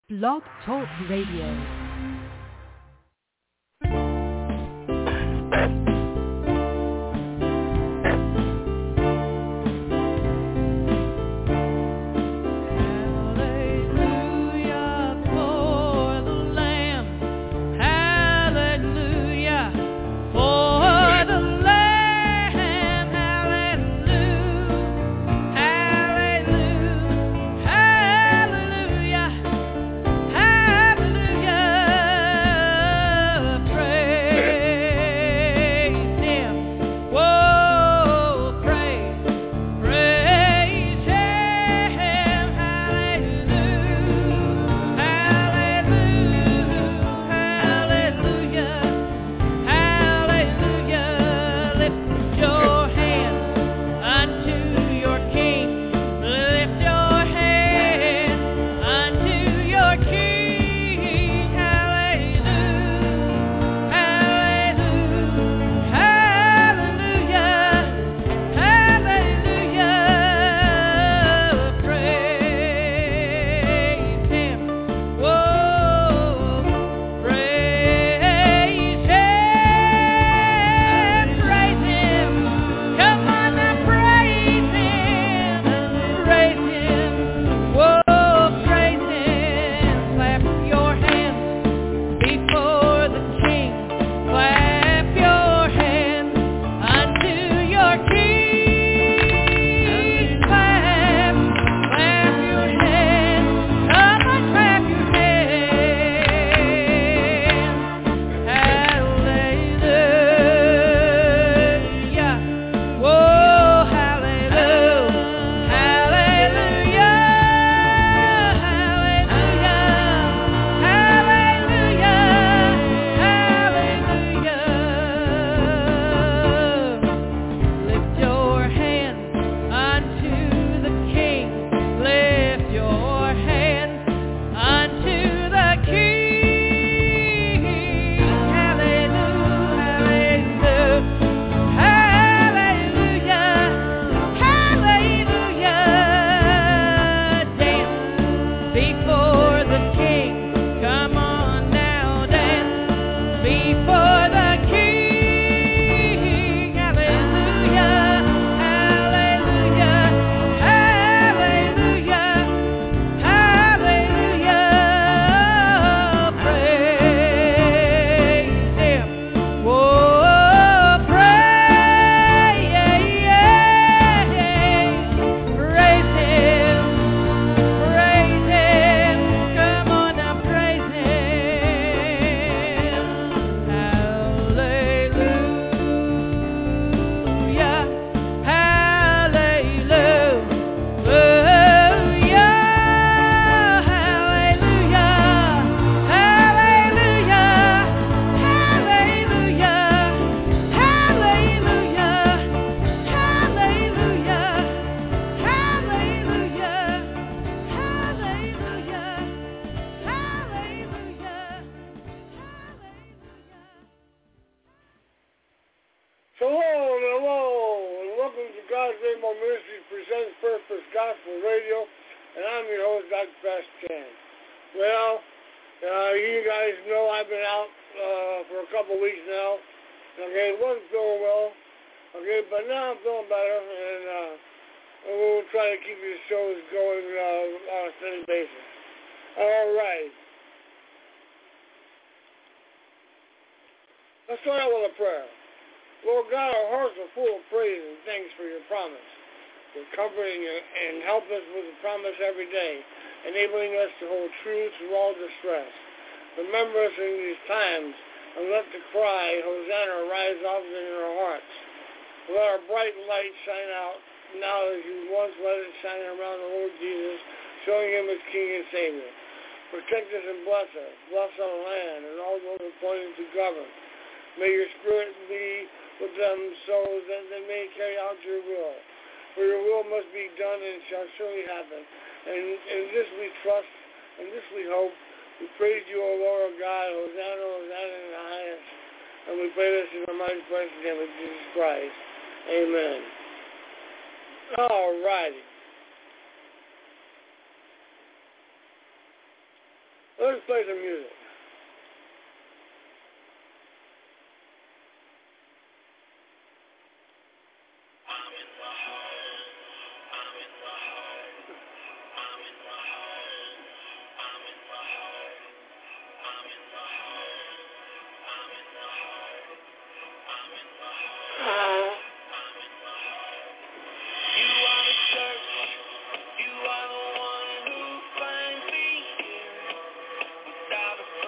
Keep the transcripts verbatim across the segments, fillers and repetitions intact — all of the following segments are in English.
Blog Talk Radio. Protect us and bless us. Bless our land and all those appointed to govern. May your spirit be with them so that they may carry out your will. For your will must be done and shall surely happen. And in this we trust, and this we hope. We praise you, O Lord God. Hosanna, Hosanna in the highest. And we pray this in the mighty precious name of Jesus Christ. Amen. All righty. Let's play some music. You are the one who finds me here without a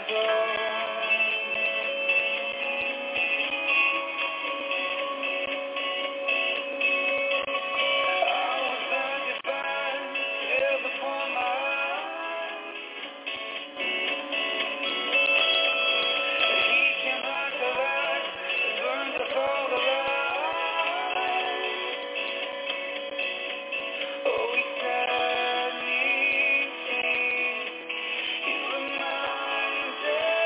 Oh, we said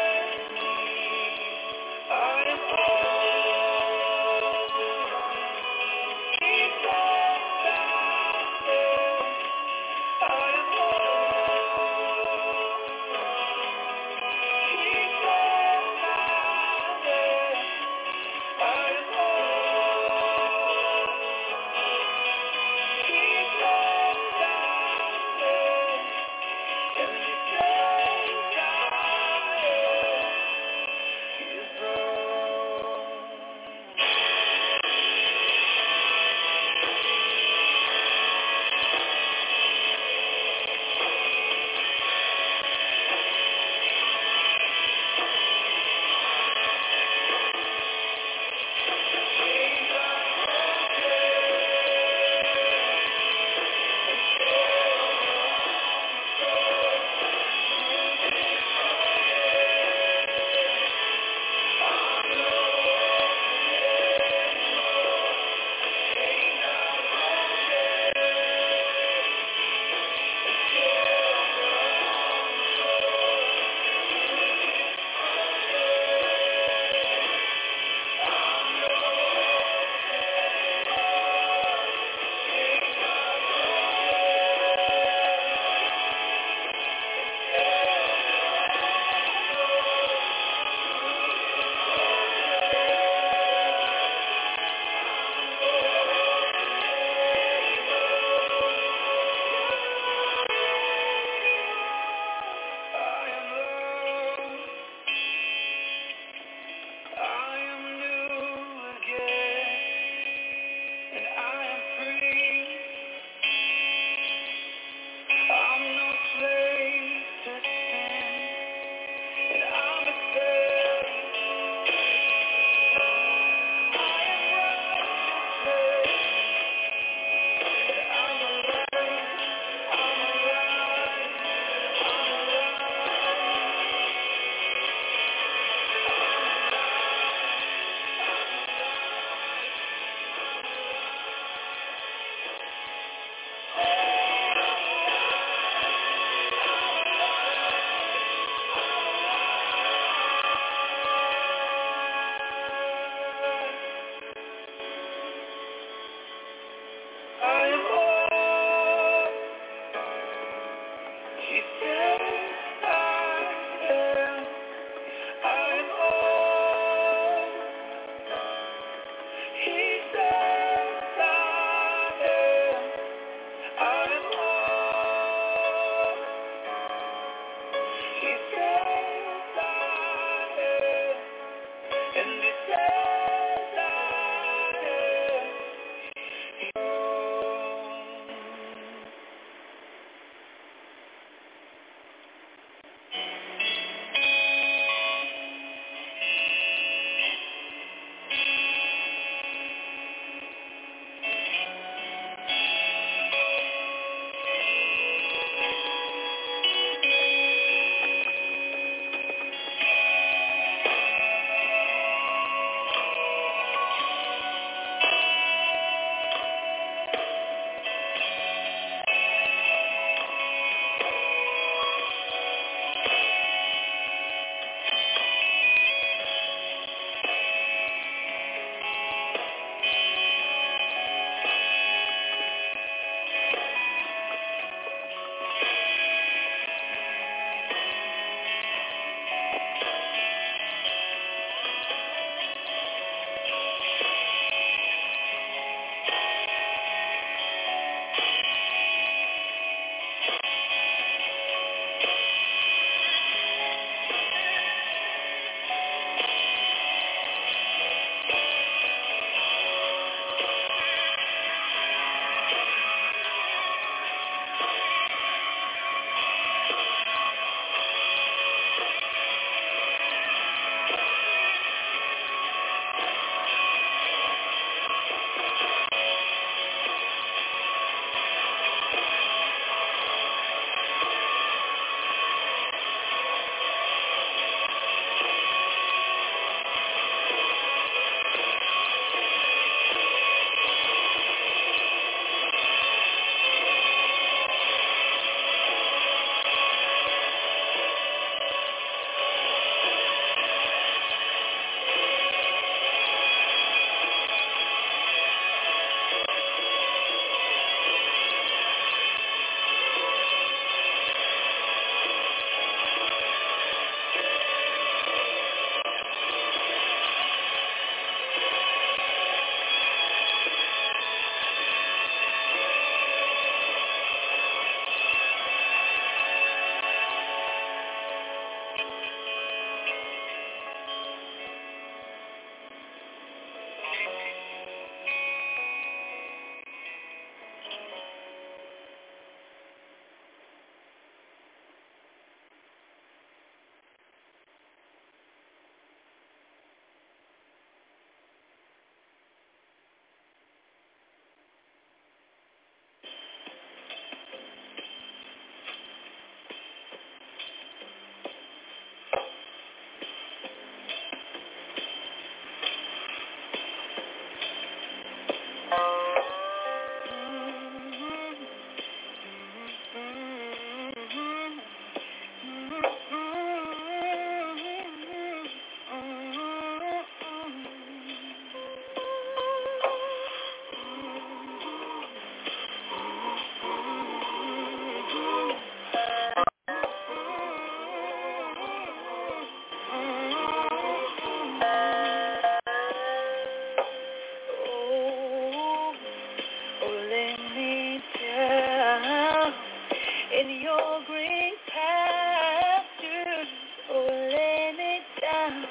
down.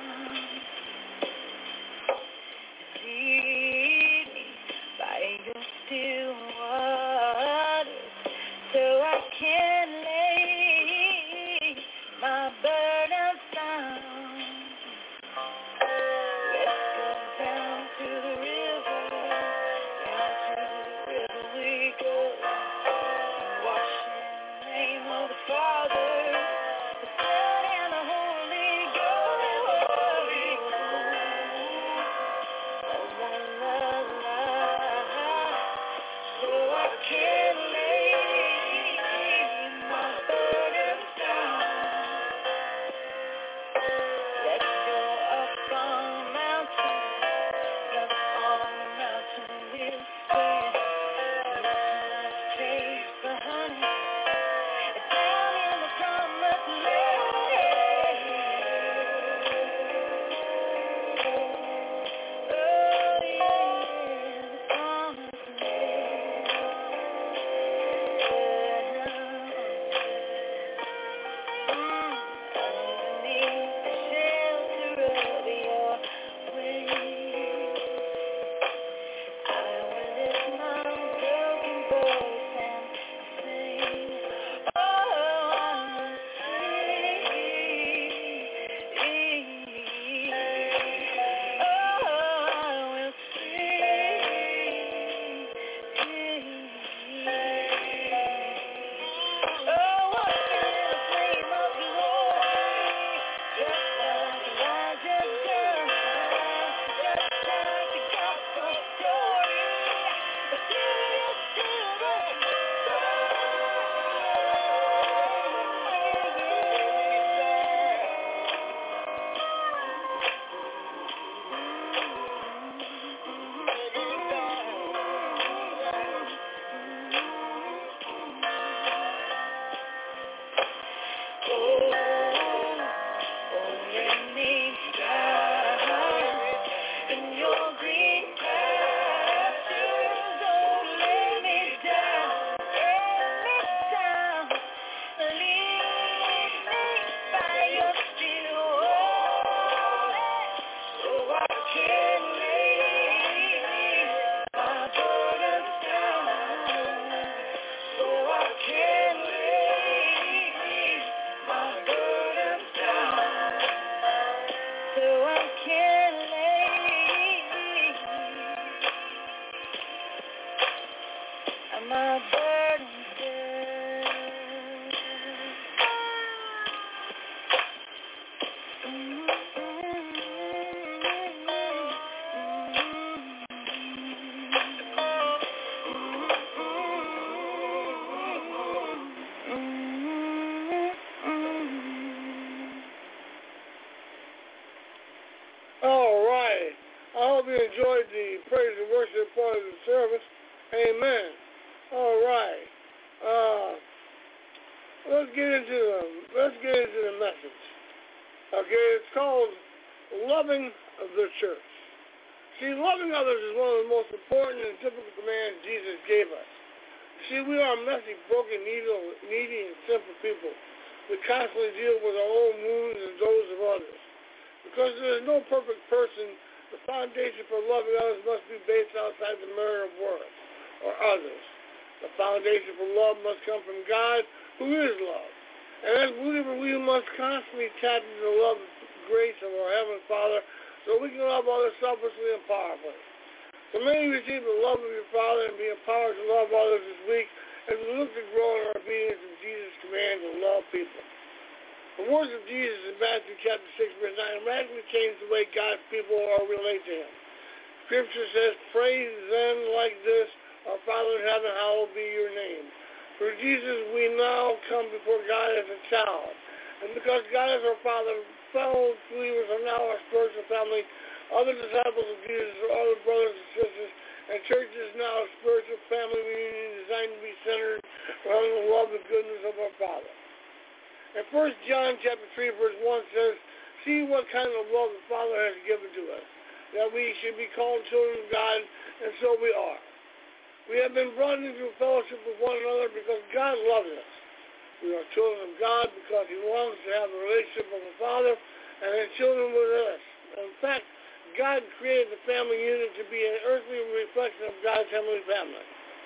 Lead me by your still waters, so I can lay my burdens down. Let's go down to the river, down to the river we go. Wash in the name of the Father, the Son, and the Holy Ghost. Oh, la, la, la, so I can lay my burdens down. Let's go up on the mountain, up on the mountain we'll stand. Let's taste the honey down in the promised land. Oh yeah, the promised land. Underneath the shelter of your wings, I will lift my broken voice and sing. Oh, I will sing. Oh, I will sing. Oh, walk in the flame of glory, just like Elijah done, just like the gospel story. But still, you're still the Oh, oh, let me down in your green pastures. Oh, lay me down, lay me down, lead me by your still waters, so I can lay my burdens down, so I can lay my burdens down, so I can lay my burdens All right. I hope you enjoyed the praise and worship part of the service. Amen. All right. Uh, let's get into the let's get into the message. Okay, it's called loving the church. See, loving others is one of the most important and typical commands Jesus gave us. See, we are messy, broken, needy, needy, and sinful people. We constantly deal with our own wounds and those of others. Because there is no perfect person, the foundation for loving others must be based outside the mirror of words or others. The foundation for love must come from God, who is love. And as believers, we must constantly tap into the love and grace of our Heavenly Father so we can love others selflessly and powerfully. So may you receive the love of your Father and be empowered to love others this week as we look to grow in our obedience to Jesus' command to love people. The words of Jesus in Matthew chapter six, verse nine radically changed the way God's people are relate to Him. Scripture says, "Pray then like this, our Father in heaven, hallowed be your name." For Jesus, we now come before God as a child. And because God is our Father, fellow believers are now our spiritual family. Other disciples of Jesus are other brothers and sisters. And church is now a spiritual family reunion designed to be centered around the love and goodness of our Father. And First John chapter three, verse one says, "See what kind of love the Father has given to us, that we should be called children of God, and so we are. We have been brought into fellowship with one another because God loves us. We are children of God because He longs to have a relationship with the Father, and his children with us. In fact, God created the family unit to be an earthly reflection of God's heavenly family.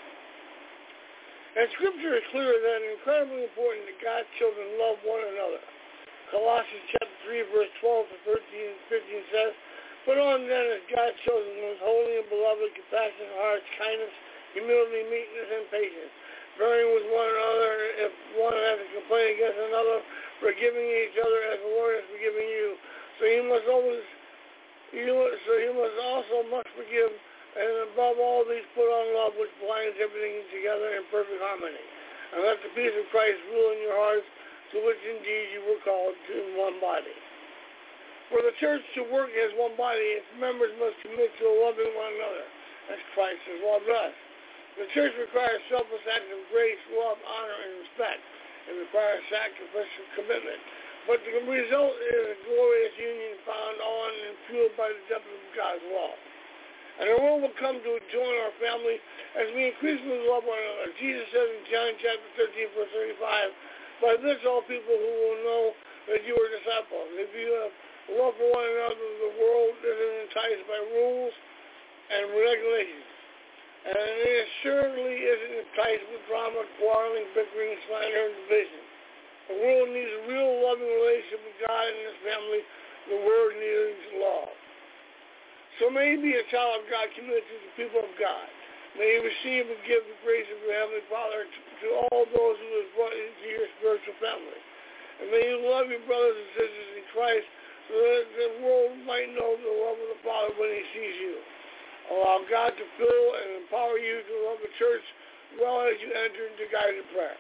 And Scripture is clear that it's incredibly important that God's children love one another. Colossians chapter three, verse twelve to thirteen, fifteen says, "Put on then as God's chosen ones, holy and beloved, compassionate hearts, kindness, humility, meekness, and patience, bearing with one another if one has a complaint against another, forgiving each other as the Lord has forgiven you. So you must always, you so you must also must forgive, and above all these put on love, which binds everything together in perfect harmony. And let the peace of Christ rule in your hearts, to which indeed you were called to in one body." For the church to work as one body, its members must commit to loving one another, as Christ has loved us. The church requires selfless acts of grace, love, honor, and respect. It requires sacrificial commitment. But the result is a glorious union found on and fueled by the depth of God's love. And the world will come to join our family as we increasingly love one another. Jesus says in John chapter thirteen, verse thirty-five, "By this all people who will know that you are disciples, if you have love for one another." The world isn't enticed by rules and regulations. And it certainly isn't enticed with drama, quarreling, bickering, slander, and division. The world needs a real loving relationship with God and His family. The world needs love. So may you be a child of God, committed to the people of God. May you receive and give the grace of your Heavenly Father to, to all those who have brought into your spiritual family. And may you love your brothers and sisters in Christ so that the world might know the love of the Father when He sees you. Allow God to fill and empower you to love the church well as you enter into guided prayer.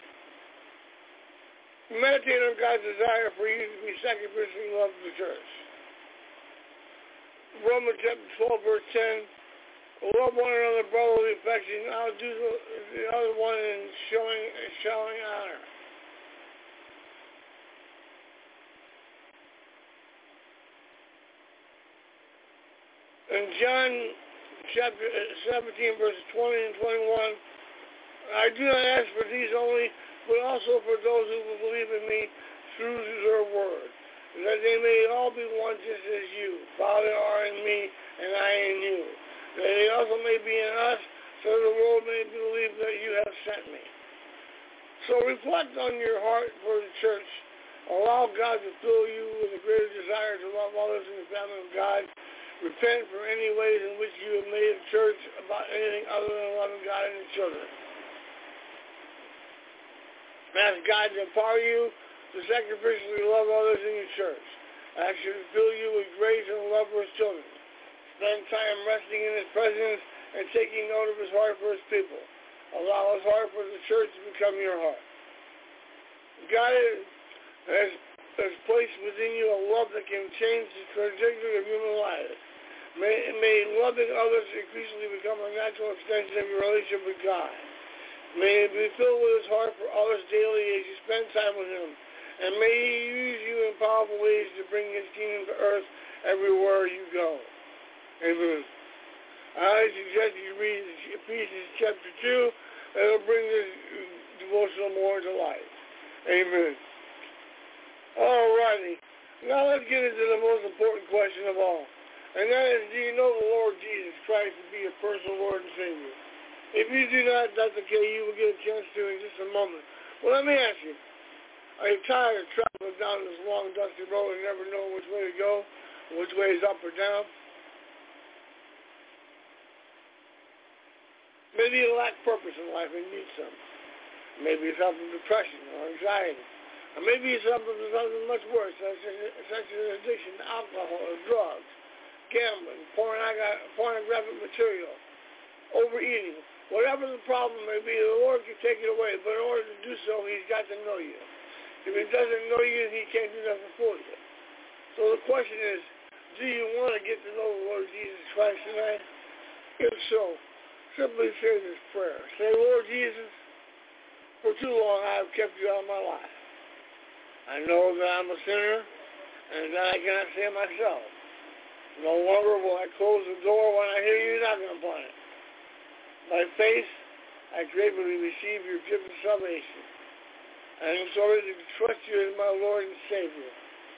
Meditate on God's desire for you to be sacrificially loved to the church. Romans chapter twelve, verse ten, "Love one another brotherly affection. I'll do the, the other one in showing showing honor." In John chapter seventeen, verses twenty and twenty-one, "I do not ask for these only, but also for those who will believe in me through their word, that they may all be one just as you, Father, are in me, and I in you, that they also may be in us, so the world may believe that you have sent me." So reflect on your heart for the church. Allow God to fill you with a greater desire to love others in the family of God. Repent for any ways in which you have made the church about anything other than loving God and His children. Ask God to empower you to sacrificially love others in your church. Ask Him to fill you with grace and love for His children. Spend time resting in His presence and taking note of His heart for His people. Allow His heart for the church to become your heart. God has, has placed within you a love that can change the trajectory of human lives. May, may loving others increasingly become a natural extension of your relationship with God. May it be filled with His heart for others daily as you spend time with Him. And may He use you in powerful ways to bring His kingdom to earth everywhere you go. Amen. I suggest you read Ephesians chapter two. It'll bring this devotional more to life. Amen. All righty. Now let's get into the most important question of all. And that is, do you know the Lord Jesus Christ to be your personal Lord and Savior? If you do not, that's okay. You will get a chance to in just a moment. Well, let me ask you. Are you tired of traveling down this long, dusty road and never know which way to go, which way is up or down? Maybe you lack purpose in life and need some. Maybe it's something depression or anxiety. Or maybe it's something, something much worse, such as, such as addiction to alcohol or drugs, gambling, pornographic material, overeating. Whatever the problem may be, the Lord can take it away. But in order to do so, He's got to know you. If He doesn't know you, He can't do nothing for you. So the question is, do you want to get to know the Lord Jesus Christ tonight? If so, simply say this prayer. Say, Lord Jesus, for too long I have kept you out of my life. I know that I'm a sinner and that I cannot save myself. No longer will I close the door when I hear you knocking upon it. By faith, I gratefully receive your gift of salvation. I am sorry to trust you as my Lord and Savior.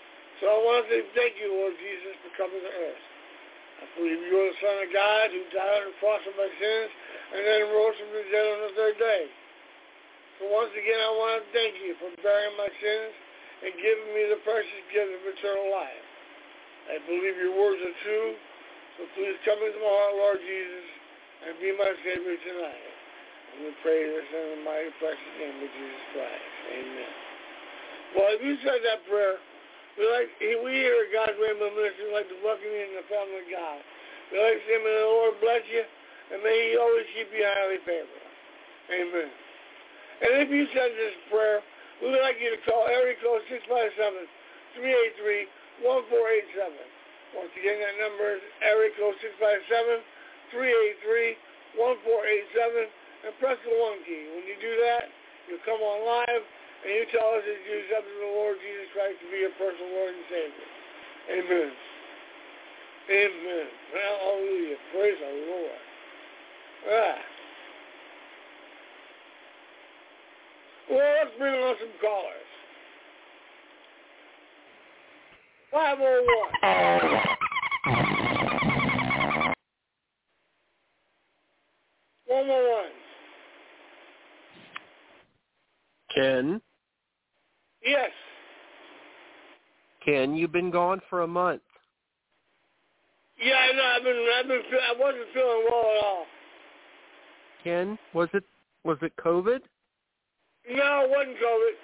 So I want to say thank you, Lord Jesus, for coming to earth. I believe you are the Son of God who died on the cross for my sins and then rose from the dead on the third day. So once again, I want to thank you for bearing my sins and giving me the precious gift of eternal life. I believe your words are true, so please come into my heart, Lord Jesus, and be my Savior tonight. And we pray this in the mighty precious name of Jesus Christ. Amen. Well, if you said that prayer, we like we here at God's Rainbow Ministry like to welcome you in the family of God. We like to say, may the Lord bless you, and may He always keep you highly favored. Amen. And if you said this prayer, we would like you to call area code six five seven, three eight three, one four eight seven. Once again, that number is area code six five seven, three eight three, one four eight seven, and press the one key. When you do that, you'll come on live, and you tell us that you accepted the Lord Jesus Christ to be your personal Lord and Savior. Amen. Amen. Hallelujah. Praise the Lord. Ah. Well, let's bring on some callers. five oh one. one oh one. Ken? Yes. Ken, you've been gone for a month. Yeah, I know. I've been, I've been, I wasn't feeling well at all. Ken, was it was it COVID? No, it wasn't COVID.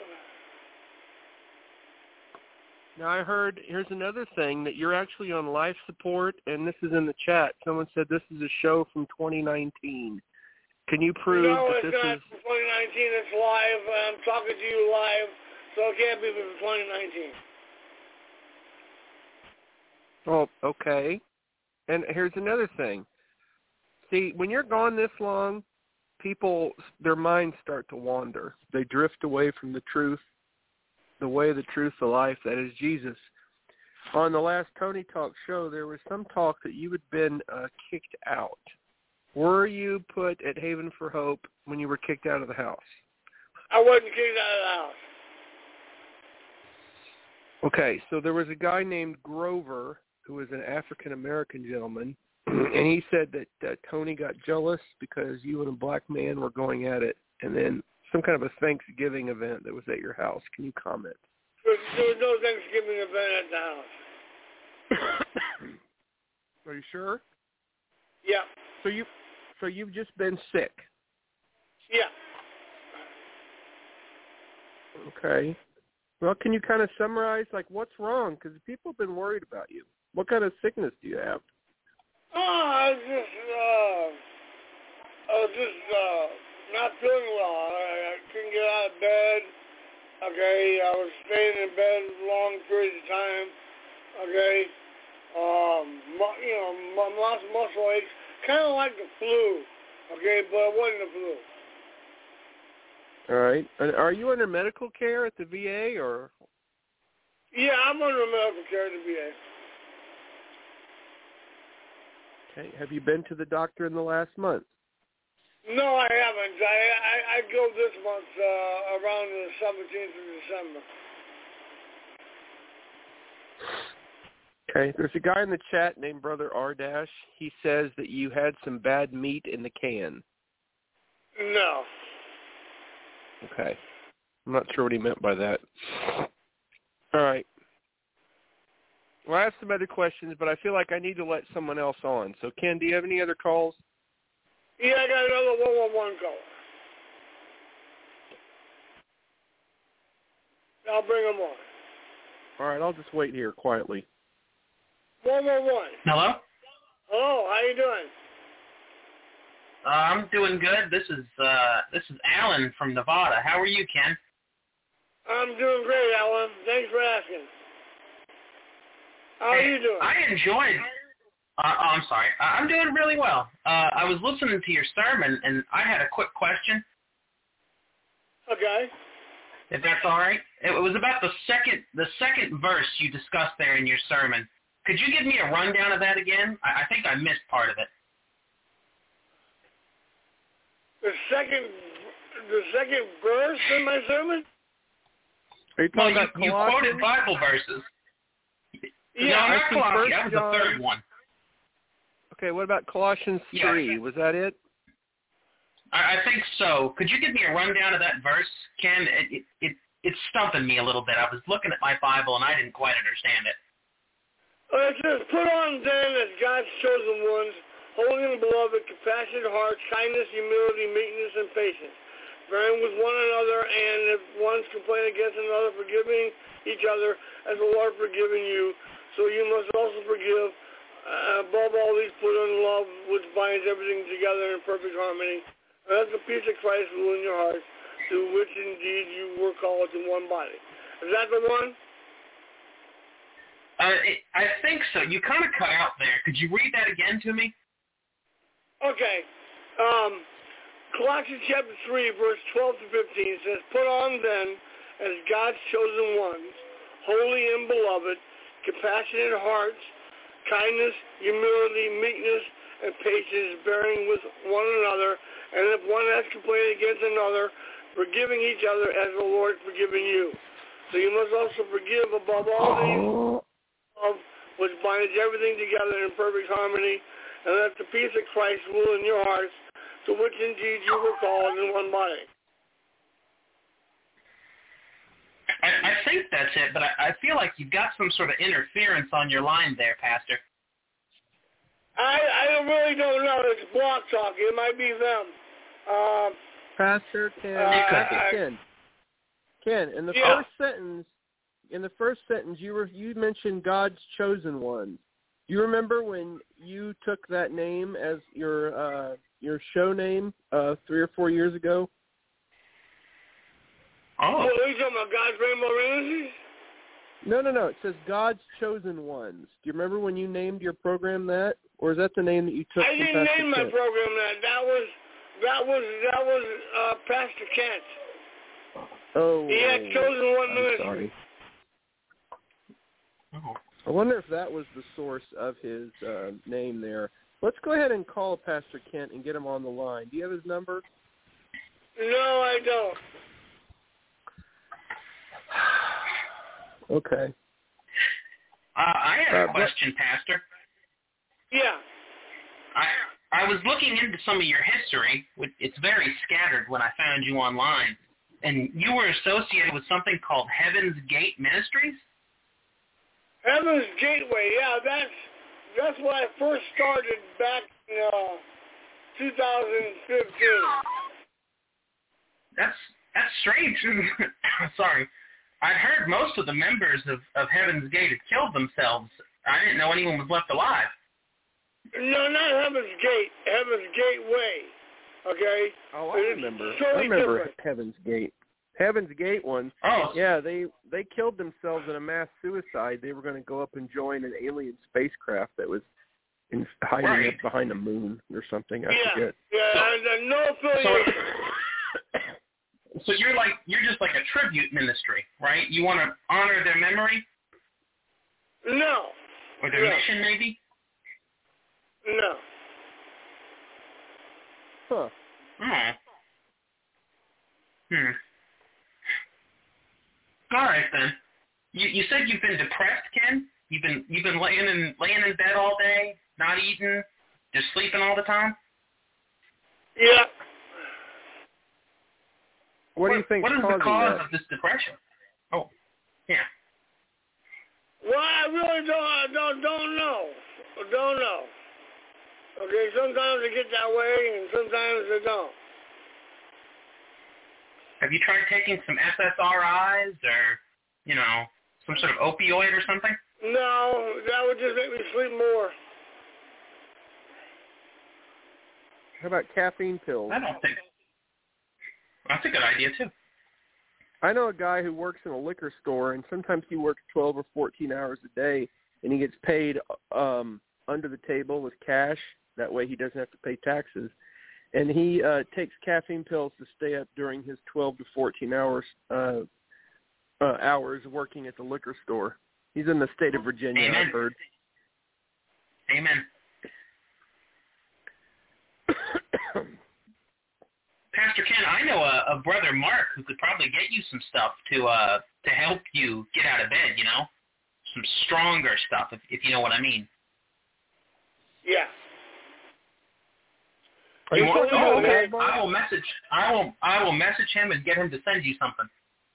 Now, I heard, here's another thing, that you're actually on life support, and this is in the chat. Someone said this is a show from twenty nineteen. Can you prove no, that it's this not is... from twenty nineteen. It's live. I'm talking to you live, so it can't be from twenty nineteen. Oh, okay. And here's another thing. See, when you're gone this long, people, their minds start to wander. They drift away from the truth, the way, the truth, the life, that is Jesus. On the last Tony Talk show, there was some talk that you had been uh, kicked out. Were you put at Haven for Hope when you were kicked out of the house? I wasn't kicked out of the house. Okay, so there was a guy named Grover who was an African-American gentleman, and he said that uh, Tony got jealous because you and a black man were going at it, and then some kind of a Thanksgiving event that was at your house. Can you comment? There, there was no Thanksgiving event at the house. Are you sure? Yeah. So you, so you've just been sick. Yeah. Okay. Well, can you kind of summarize, like, what's wrong? Because people have been worried about you. What kind of sickness do you have? Oh, I was just, uh, I was just, uh, not feeling well. I, I couldn't get out of bed. Okay, I was staying in bed long periods of time. Okay, um, mu- you know, mu- lots of muscle aches, kind of like the flu. Okay, but it wasn't the flu. All right. And are you under medical care at the V A or? Yeah, I'm under medical care at the V A. Okay. Have you been to the doctor in the last month? No, I haven't. I I, I go this month uh, around the seventeenth of December. Okay. There's a guy in the chat named Brother R Dash. He says that you had some bad meat in the can. No. Okay. I'm not sure what he meant by that. All right. Well, I have some other questions, but I feel like I need to let someone else on. So, Ken, do you have any other calls? Yeah, I got another one one one call. I'll bring him on. All right, I'll just wait here quietly. one one one. Hello? Hello, how you doing? Uh, I'm doing good. This is uh, this is Alan from Nevada. How are you, Ken? I'm doing great, Alan. Thanks for asking. How are Hey, you doing? I enjoyed. Uh, oh, I'm sorry. Uh, I'm doing really well. Uh, I was listening to your sermon, and I had a quick question. Okay. If that's all right. It was about the second the second verse you discussed there in your sermon. Could you give me a rundown of that again? I, I think I missed part of it. The second, the second verse in my sermon? Are you Well, talking you, about you Colossians? quoted Bible verses. Yeah, no, I not see Colossians. First That was John. the third one. Okay, what about Colossians Yeah. three? Was that it? I, I think so. Could you give me a rundown of that verse, Ken? It, it, it, it's stumping me a little bit. I was looking at my Bible, and I didn't quite understand it. Uh, it says, put on then as God's chosen ones, holy and beloved, compassionate hearts, kindness, humility, meekness, and patience, bearing with one another, and if one's complain against another, forgiving each other as the Lord forgiven you. So you must also forgive. Uh, above all these, put on love, which binds everything together in perfect harmony. And let the peace of Christ rule in your hearts, through which indeed you were called to one body. Is that the one? Uh, it, I think so. You kind of cut out there. Could you read that again to me? Okay. Um, Colossians chapter three, verse twelve to fifteen says, put on then, as God's chosen ones, holy and beloved, compassionate hearts, kindness, humility, meekness, and patience, bearing with one another, and if one has complained against another, forgiving each other as the Lord forgiven you. So you must also forgive above all these, of which binds everything together in perfect harmony, and let the peace of Christ rule in your hearts, to which indeed you were called in one body. I, I think that's it, but I, I feel like you've got some sort of interference on your line there, Pastor. I I really don't know. It's Blog Talk. It might be them. Um, Pastor Ken, Uh, Pastor I- Ken, Ken. In the Yeah. first sentence, in the first sentence, you were you mentioned God's chosen ones. You remember when you took that name as your uh, your show name uh, three or four years ago? Oh. What are you talking about? God's Rainbow Rangers? No, no, no. It says God's chosen ones. Do you remember when you named your program that, or is that the name that you took I from didn't Pastor name my Kent? program that. That was that was that was uh, Pastor Kent. Oh, He had chosen one I'm ministry. sorry. Oh. I wonder if that was the source of his uh, name there. Let's go ahead and call Pastor Kent and get him on the line. Do you have his number? No, I don't. Okay. Uh, I have Uh, a but- question, Pastor. Yeah. I I was looking into some of your history. which- It's very scattered when I found you online. And you were associated with something called Heaven's Gate Ministries? Heaven's Gateway. Yeah, that's that's when I first started back in uh, two thousand fifteen. That's that's strange. Sorry. I'd heard most of the members of, of Heaven's Gate had killed themselves. I didn't know anyone was left alive. No, not Heaven's Gate. Heaven's Gateway. Okay. Oh, I It's remember. I totally remember different. Heaven's Gate. Heaven's Gate one. Oh, Yeah, they they killed themselves in a mass suicide. They were going to go up and join an alien spacecraft that was in, hiding Right. up behind the moon or something. I Yeah. forget. Yeah. So- and, uh, no so, affiliation. so you're like you're just like a tribute ministry, right? You want to honor their memory No. or their Yeah. mission, maybe? No. Huh. Oh. Hmm. All right then. You you said you've been depressed, Ken? You've been you've been laying in laying in bed all day, not eating, just sleeping all the time? Yeah. What, do you think What is the causing cause that? of this depression? Oh, yeah. Well, I really don't, I don't, don't know. Don't know. Okay, sometimes they get that way, and sometimes they don't. Have you tried taking some S S R Is or, you know, some sort of opioid or something? No, that would just make me sleep more. How about caffeine pills? I don't think. That's a good idea too. I know a guy who works in a liquor store, and sometimes he works twelve or fourteen hours a day, and he gets paid um, under the table with cash. That way he doesn't have to pay taxes. And he uh, takes caffeine pills to stay up during his twelve to fourteen hours uh, uh, hours working at the liquor store. He's in the state of Virginia, Amen. I've heard. Amen. Pastor Ken, I know a, a brother Mark who could probably get you some stuff to uh to help you get out of bed, you know, some stronger stuff, if, if you know what I mean. Yeah. Are You you want, talking oh, about okay. Mad I will message. I will. I will message him and get him to send you something.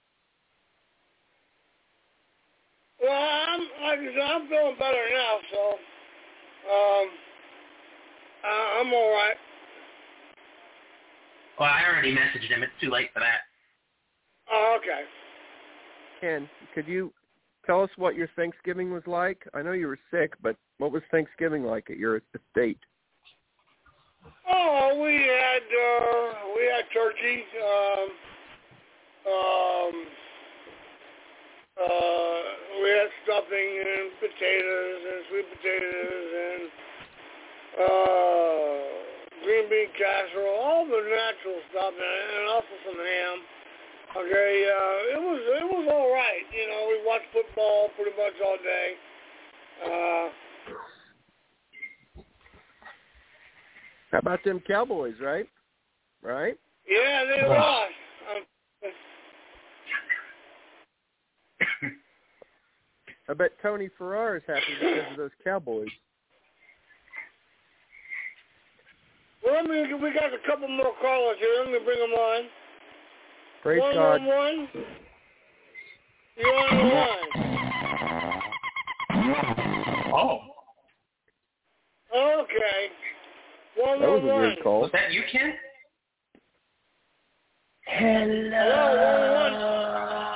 Well, I'm like I said, I'm feeling better now, so um, uh, I'm all right. Well, I already messaged him. It's too late for that. Oh, okay. Ken, could you tell us what your Thanksgiving was like? I know you were sick, but what was Thanksgiving like at your estate? Oh, we had uh, we had turkey. Um, um, uh, we had stuffing and potatoes and sweet potatoes and uh, green bean casserole, all the natural stuff, and, and also some ham. Okay, uh, it was it was all right. You know, we watched football pretty much all day. Uh, How about them Cowboys, right? Right? yeah, they lost. Um, I bet Tony Farrar is happy because of those Cowboys. well, let me, we got a couple more callers here. Let me bring them on. Praise one, God. One, one. You're on the line. Oh. Okay. One, That was one, a one. weird call. Was that you, Ken? Hello, one, one.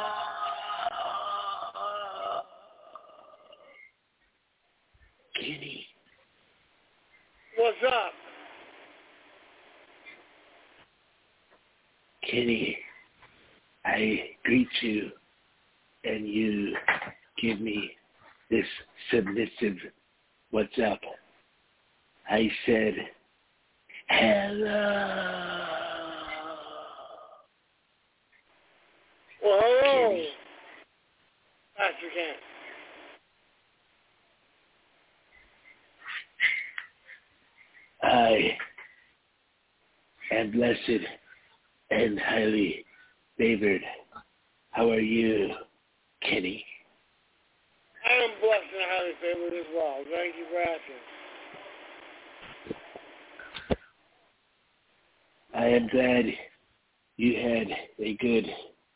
Kenny. What's up? Kenny, I greet you, and you give me this submissive what's up. I said, hello. Well, hello. Kenny. Pastor Ken. I am blessed and highly favored. How are you, Kenny? I am blessed and highly favored as well. Thank you for asking. I am glad you had a good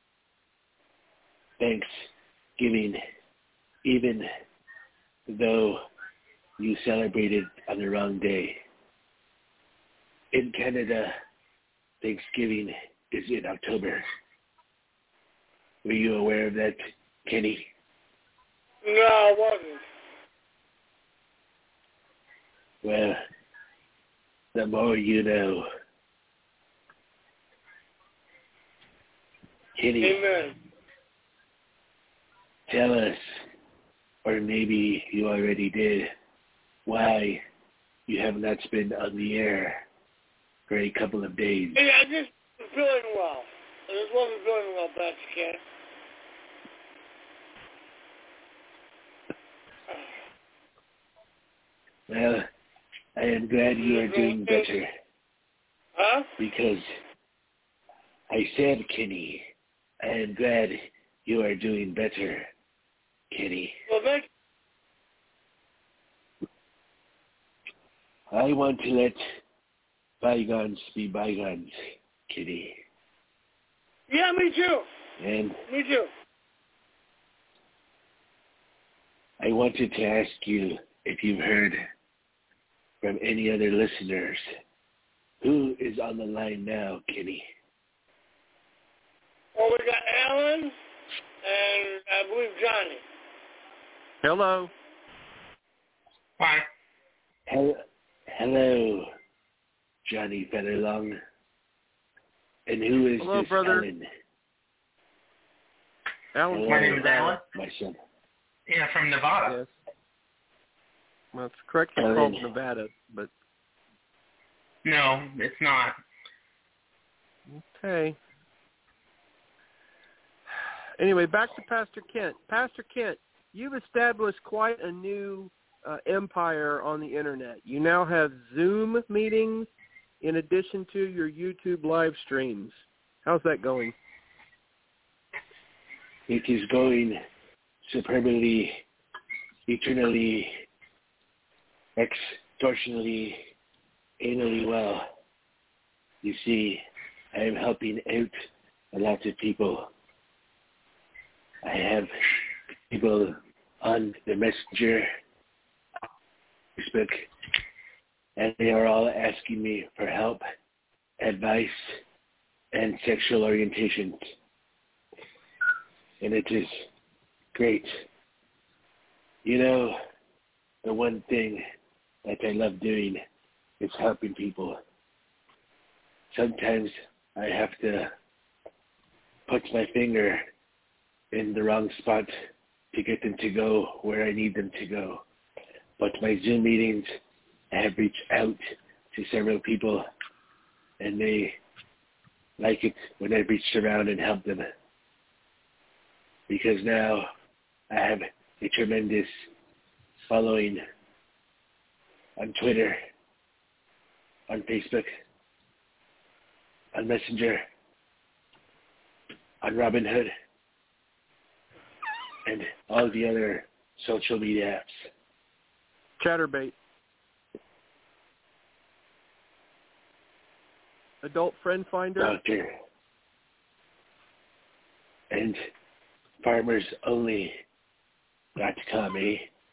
Thanksgiving, even though you celebrated on the wrong day. In Canada, Thanksgiving is in October. Were you aware of that, Kenny? No, I wasn't. Well, the more you know. Kenny, Amen. tell us, or maybe you already did, why you have not been on the air for a couple of days. Hey, I just wasn't feeling well. I just wasn't feeling well, Pastor Ken. Well, I am glad you are doing better. Huh? Because I said, Kenny, I am glad you are doing better, Kenny. Well, thank you. I want to let bygones be bygones, Kenny. Yeah, me too. And Me too. I wanted to ask you if you've heard from any other listeners. Who is on the line now, Kenny? Well, we got Alan and I believe Johnny. Hello. Hi. Hello, hello, Johnny Featherlong. And who is Hello, this brother. Alan? Alan. Hello, My name is Alan. my son. Yeah, from Nevada. Yes. Well, it's correctly Alan. called Nevada, but No, it's not. okay. Anyway, back to Pastor Kent. Pastor Kent, you've established quite a new uh, empire on the Internet. You now have Zoom meetings in addition to your YouTube live streams. How's that going? It is going superbly eternally, extortionally, anally well. You see, I am helping out a lot of people. I have people on the Messenger, Facebook, and they are all asking me for help, advice, and sexual orientations. And it is great. You know, the one thing that I love doing is helping people. Sometimes I have to put my finger in the wrong spot to get them to go where I need them to go. But my Zoom meetings, I have reached out to several people, and they like it when I've reached around and helped them. Because now I have a tremendous following on Twitter, on Facebook, on Messenger, on Robinhood, and all the other social media apps. Chatterbait. Adult Friend Finder. Doctor. And farmers only dot com, eh?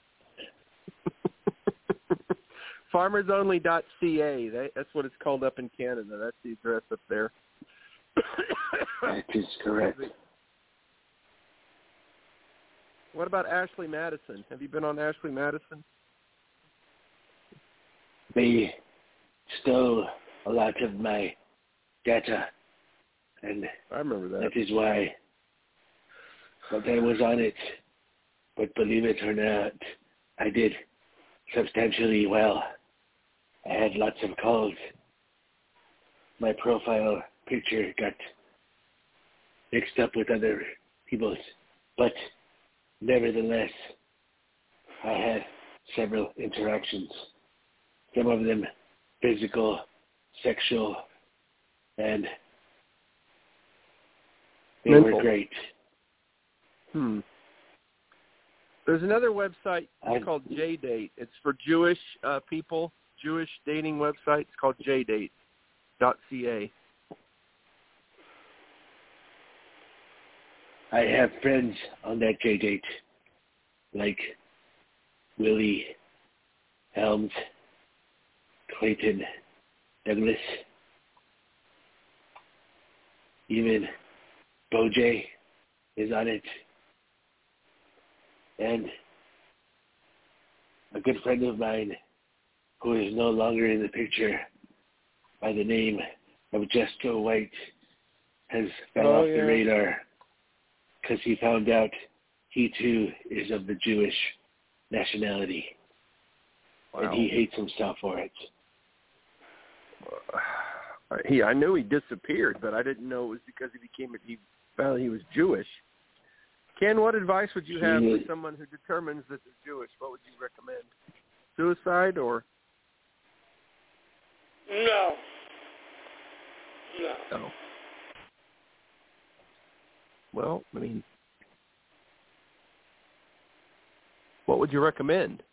farmers only dot c a. That, that's what it's called up in Canada. That's the address up there. That is correct. What about Ashley Madison? Have you been on Ashley Madison? They stole a lot of my data, and I remember that. that is why. But I was on it. But believe it or not, I did substantially well. I had lots of calls. My profile picture got mixed up with other people's, but nevertheless, I had several interactions. Some of them physical, sexual, and they mental. were great. Hmm. There's another website I, called J-Date. It's for Jewish uh, people, Jewish dating website. It's called j date dot c a. I have friends on that J-Date, like Willie Helms, Clayton Douglas, even Bojay is on it. And a good friend of mine who is no longer in the picture by the name of Jesco White has fell Oh, off yeah. the radar because he found out he too is of the Jewish nationality. Wow. And he hates himself for it. Uh, he, I knew he disappeared, but I didn't know it was because he became he found he was Jewish. Ken, what advice would you have for someone who determines that they're Jewish? What would you recommend? Suicide or? No. No. No. Well, I mean, what would you recommend?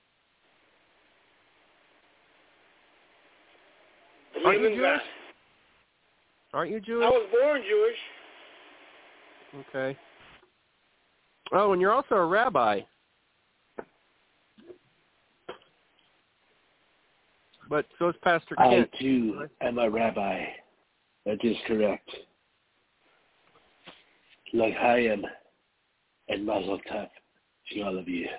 Aren't you Believe in Jewish? God. Aren't you I Jewish? was born Jewish. Okay. Oh, and you're also a rabbi. But so is Pastor I Kent. too am a rabbi. That is correct. Like I am, and Mazel Tov to all of you.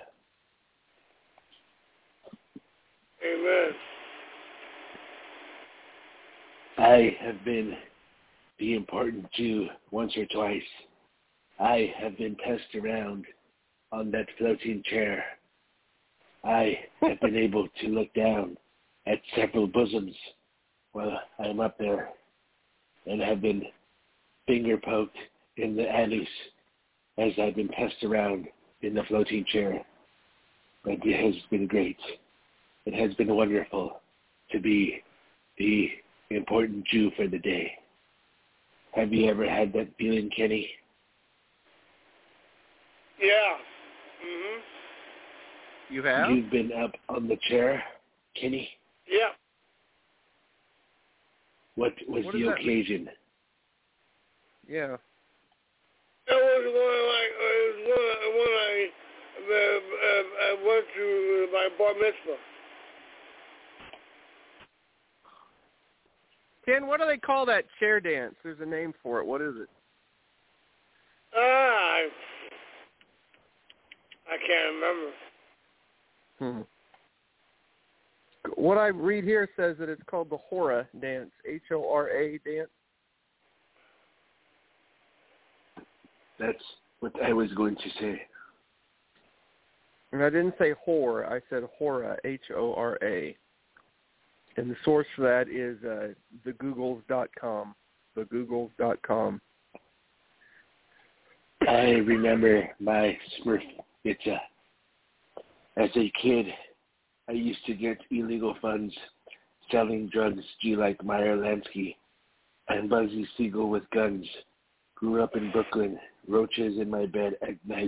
Amen. I have been the important Jew once or twice. I have been passed around on that floating chair. I have been able to look down at several bosoms while I'm up there, and have been finger poked in the alleys as I've been passed around in the floating chair. But it has been great. It has been wonderful to be the important Jew for the day. Have you ever had that feeling, Kenny? Yeah. Mhm. You have? You've been up on the chair, Kenny? Yeah. What was What the does that mean? occasion? Yeah. It was when I, it was when, when I, uh, uh, I went to my bar mitzvah. Ken, what do they call that chair dance? There's a name for it. What is it? Ah, I, I can't remember. Hmm. What I read here says that it's called the Hora dance, H O R A dance. That's what I was going to say. And I didn't say whore. I said Hora, H O R A. And the source for that is uh, the googles dot com. the googles dot com. I remember my Smurf pizza. As a kid, I used to get illegal funds selling drugs G like Meyer Lansky and Bugsy Siegel with guns. Grew up in Brooklyn, roaches in my bed at night.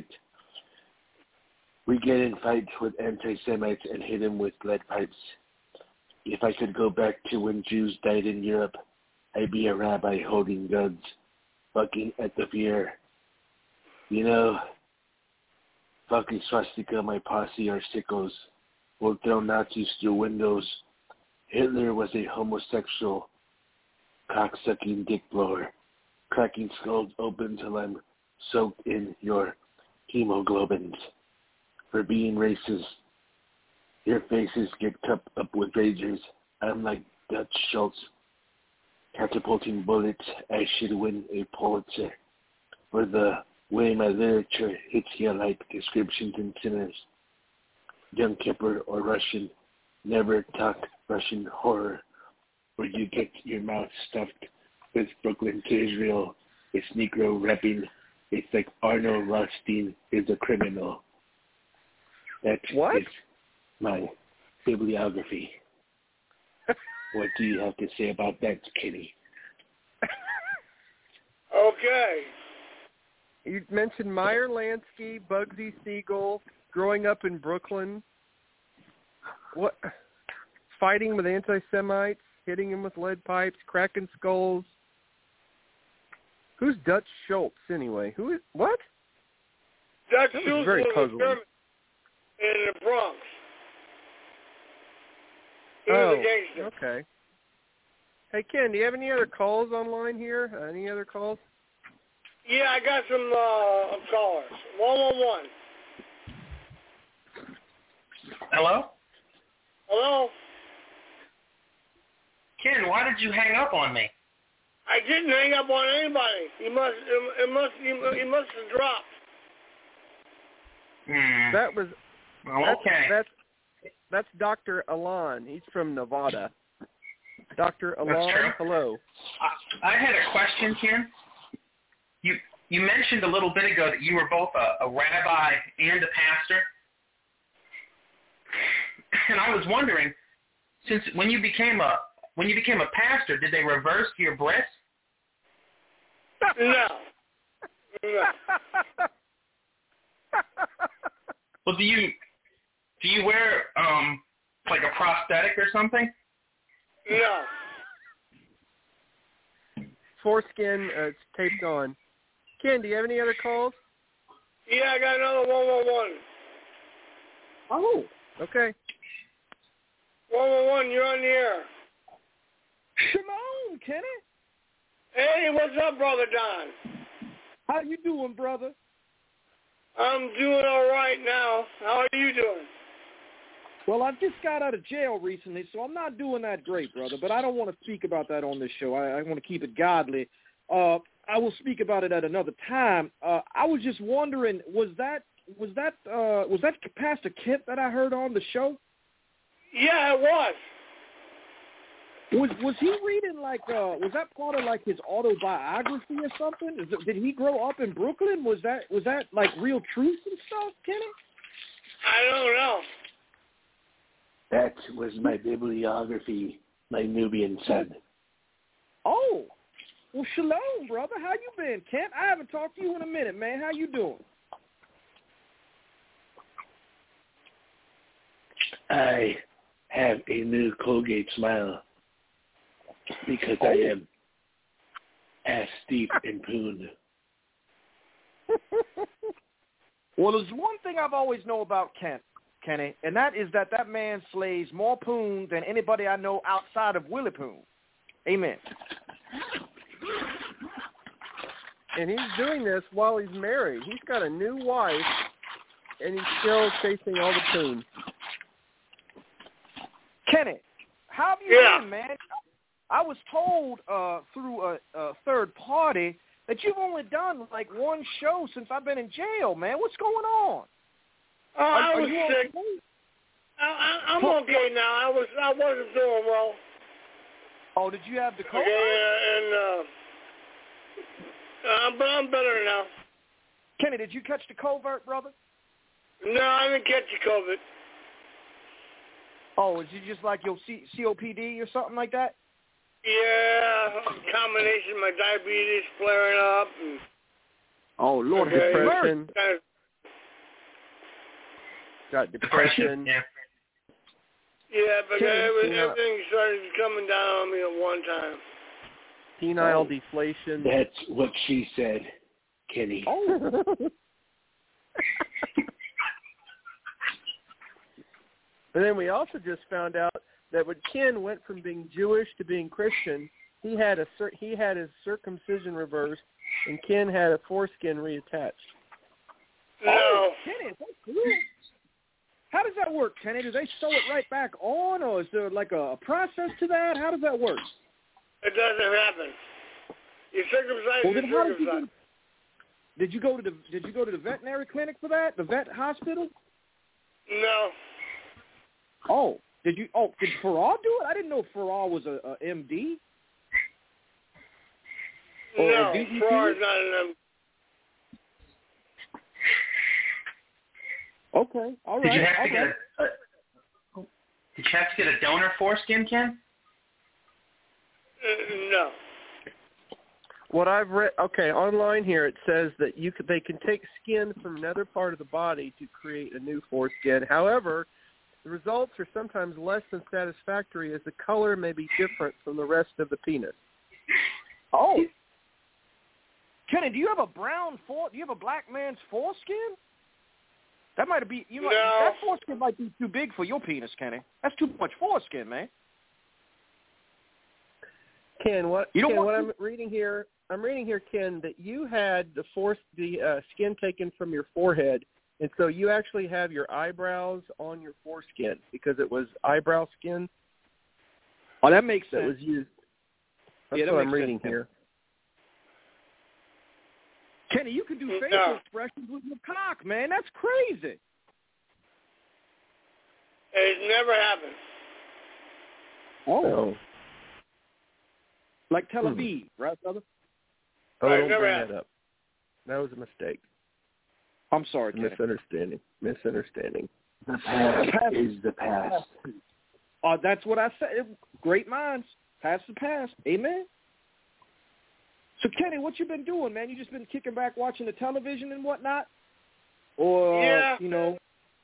We get in fights with anti-Semites and hit them with lead pipes. If I could go back to when Jews died in Europe, I'd be a rabbi holding guns, bucking at the fear. You know, fucking swastika, my posse are sickos. We'll throw Nazis through windows. Hitler was a homosexual, cock-sucking dick blower, cracking skulls open till I'm soaked in your hemoglobins. For being racist, your faces get cupped up with ragers. I'm like Dutch Schultz, catapulting bullets. I should win a Pulitzer for the way my literature hits you like descriptions in sinners. Yom Kippur or Russian, never talk Russian horror, where you get your mouth stuffed with Brooklyn to Israel. It's Negro repping. It's like Arnold Rothstein is a criminal. That What? is my bibliography. What do you have to say about that, Kenny? Okay. You mentioned Meyer Lansky, Bugsy Siegel, growing up in Brooklyn. What? Fighting with anti-Semites, hitting them with lead pipes, cracking skulls. Who's Dutch Schultz anyway? Who is what? Dutch That was Schultz very was a puzzling. German in the Bronx. He Oh, was a gangster. okay. Hey, Ken, do you have any other calls online here? Uh, any other calls? Yeah, I got some uh, callers. One one one. Hello? Hello. Ken, why did you hang up on me? I didn't hang up on anybody. He must. It, it must. He, he must have dropped. Hmm. That was well, that's, okay. that's that's Doctor Alan. He's from Nevada. Doctor That's Alan, true. hello. I, I had a question, Ken. You you mentioned a little bit ago that you were both a, a rabbi and a pastor. And I was wondering, since when you became a when you became a pastor, did they reverse your bris? No. No. Well, do you do you wear um like a prosthetic or something? No. Foreskin, uh, it's taped on. Ken, do you have any other calls? Yeah, I got another one one one. Oh, okay. One one one, you're on the air. Shalom, Kenny. Hey, what's up, brother Don? How you doing, brother? I'm doing all right now. How are you doing? Well, I just got out of jail recently, so I'm not doing that great, brother. But I don't want to speak about that on this show. I, I want to keep it godly. Uh, I will speak about it at another time. Uh, I was just wondering, was that was that uh, was that Pastor Kent that I heard on the show? Yeah, it was. Was was he reading like uh, was that part of like his autobiography or something? Is it, did he grow up in Brooklyn? Was that was that like real truth and stuff, Kenny? I don't know. That was my bibliography, my Nubian son. Oh, well, shalom, brother. How you been, Kent? I haven't talked to you in a minute, man. How you doing? I have a new Colgate smile because I am ass deep in poon. Well, there's one thing I've always known about Kent, Kenny, and that is that that man slays more poon than anybody I know outside of Willie Poon. Amen. And he's doing this while he's married. He's got a new wife, and he's still chasing all the poon. Kenny, how have you Yeah. been, man? I was told uh, through a, a third party that you've only done like one show since I've been in jail, man. What's going on? Uh, I are was you sick. okay? I, I, I'm okay now. I was I wasn't doing well. Oh, did you have the COVID? Okay, uh, and uh, uh, but I'm better now. Kenny, did you catch the covert, brother? No, I didn't catch the COVID. Oh, is it just like your C- COPD or something like that? Yeah, combination of my diabetes flaring up. And, Oh, Lord, okay, Depression. kind of, Got depression. Yeah. yeah, but Kenny, everything, you know- everything started coming down on me at one time. Penile Oh. deflation. That's what she said, Kenny. Oh. And then we also just found out that when Ken went from being Jewish to being Christian, he had a cir- he had his circumcision reversed, and Ken had a foreskin reattached. No. Oh, Kenny, that's cool. How does that work, Kenny? Do they sew it right back on, or is there like a, a process to that? How does that work? It doesn't happen. You're circumcised, Well, you're then how did you go? circumcised. Did you go to the Did you go to the veterinary clinic for that? The vet hospital? No. Oh, did you? Oh, did Farrar do it? I didn't know Farrar was a, a M D. Or No, D E P? Farrar's not an M D. Okay, all Did right. you have to all get right. a, a Did you have to get a donor foreskin, Ken? Uh, no. What I've read, okay, online here it says that you could, they can take skin from another part of the body to create a new foreskin. However, the results are sometimes less than satisfactory as the color may be different from the rest of the penis. Oh, Kenny, do you have a brown fore? Do you have a black man's foreskin? That might be you. Might, No. That foreskin might be too big for your penis, Kenny. That's too much foreskin, man. Ken, what, You don't Ken, want what to- I'm reading here, I'm reading here, Ken, that you had the force, the uh, skin taken from your forehead, and so you actually have your eyebrows on your foreskin because it was eyebrow skin Oh, that makes that sense. was used. That's Yeah, that what I'm makes reading sense, here. Kenny, you can do No. facial expressions with your cock, man. That's crazy. It never happened. Oh, So, like Tel Hmm. Aviv, right, brother? oh, Right, don't never bring happened. that up. That was a mistake. I'm sorry, A Kenny. misunderstanding. Misunderstanding. The past is the past. Uh, that's what I said. Great minds. Past the past. Amen. So, Kenny, what you been doing, man? You just been kicking back, watching the television and whatnot? Or, Yeah. you know.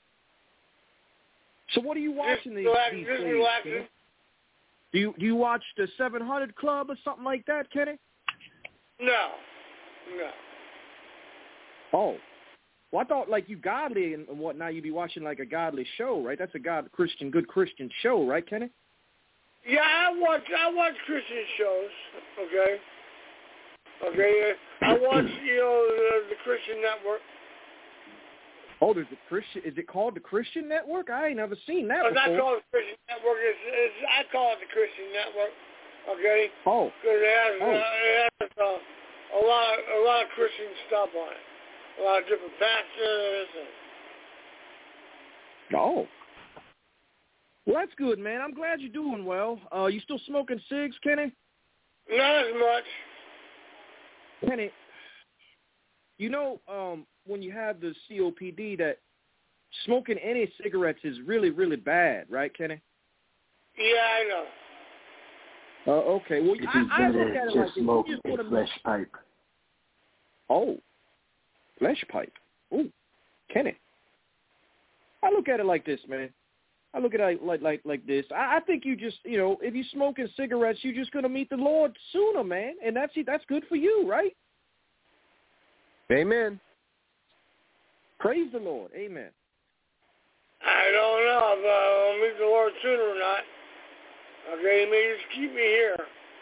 So what are you watching these, relax, these just days? relaxing. Kenny? Do you, do you watch the seven hundred Club or something like that, Kenny? No. No. Oh. Well, I thought, like, you godly and whatnot, you'd be watching, like, a godly show, right? That's a God Christian, good Christian show, right, Kenny? Yeah, I watch I watch Christian shows. Okay. Okay. I watch you know the, the Christian Network. Oh, there's a Christian. Is it called the Christian Network? I ain't never seen that It's not before. called the Christian Network. It's, it's I call it the Christian Network. Okay. Oh, Because it has Oh. uh, it has uh, a lot of, a lot of Christian stuff on it. A lot of different pastors. And, oh. Well, that's good, man. I'm glad you're doing well. Uh, you still smoking cigs, Kenny? not as much. Kenny, you know, um, when you have the C O P D, that smoking any cigarettes is really, really bad, right, Kenny? Yeah, I know. Uh, okay. Well, It'd I, be I look better at it to like this. You smoke just a wanna- flesh pipe. Oh, flesh pipe. Ooh, Kenny. I look at it like this, man. I look at it like like like this. I, I think you just, you know, if you're smoking cigarettes, you're just gonna meet the Lord sooner, man, and that's that's good for you, right? Amen. Praise the Lord. Amen. I don't know if I'll meet the Lord sooner or not. Okay, he may just keep me here.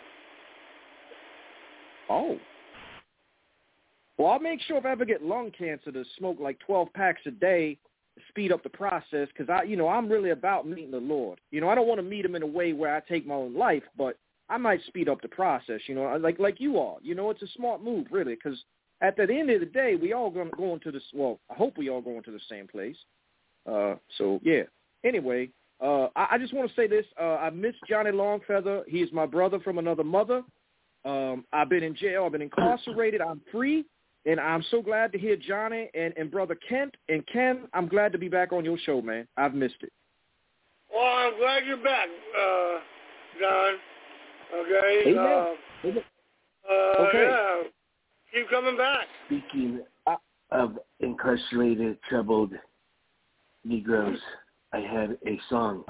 Oh. Well, I'll make sure if I ever get lung cancer to smoke like twelve packs a day to speed up the process, because I, you know, I'm really about meeting the Lord. You know, I don't want to meet him in a way where I take my own life, but I might speed up the process. You know, like like you are. You know, it's a smart move, really, because at the end of the day, we all going going to this. Well, I hope we all going to the same place. Uh, so yeah. Anyway, uh, I, I just want to say this. Uh, I miss Johnny Longfeather. He is my brother from another mother. Um, I've been in jail. I've been incarcerated. I'm free. And I'm so glad to hear Johnny and, and Brother Kent. And Ken, I'm glad to be back on your show, man. I've missed it. Well, I'm glad you're back, uh, John. Okay? Amen. Uh, uh, okay. Yeah. Keep coming back. Speaking of incarcerated, troubled Negroes, I have a song.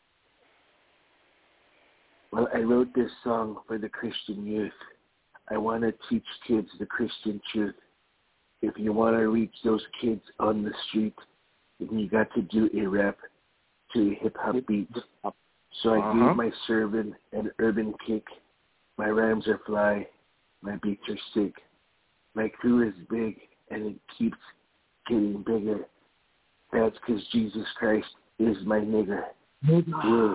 Well, I wrote this song for the Christian youth. I want to teach kids the Christian truth. If you want to reach those kids on the street, then you got to do a rap to a hip-hop beat. So I uh-huh. gave my servant an urban kick. My rhymes are fly. My beats are sick. My crew is big, and it keeps getting bigger. That's because Jesus Christ is my nigger. Whoa.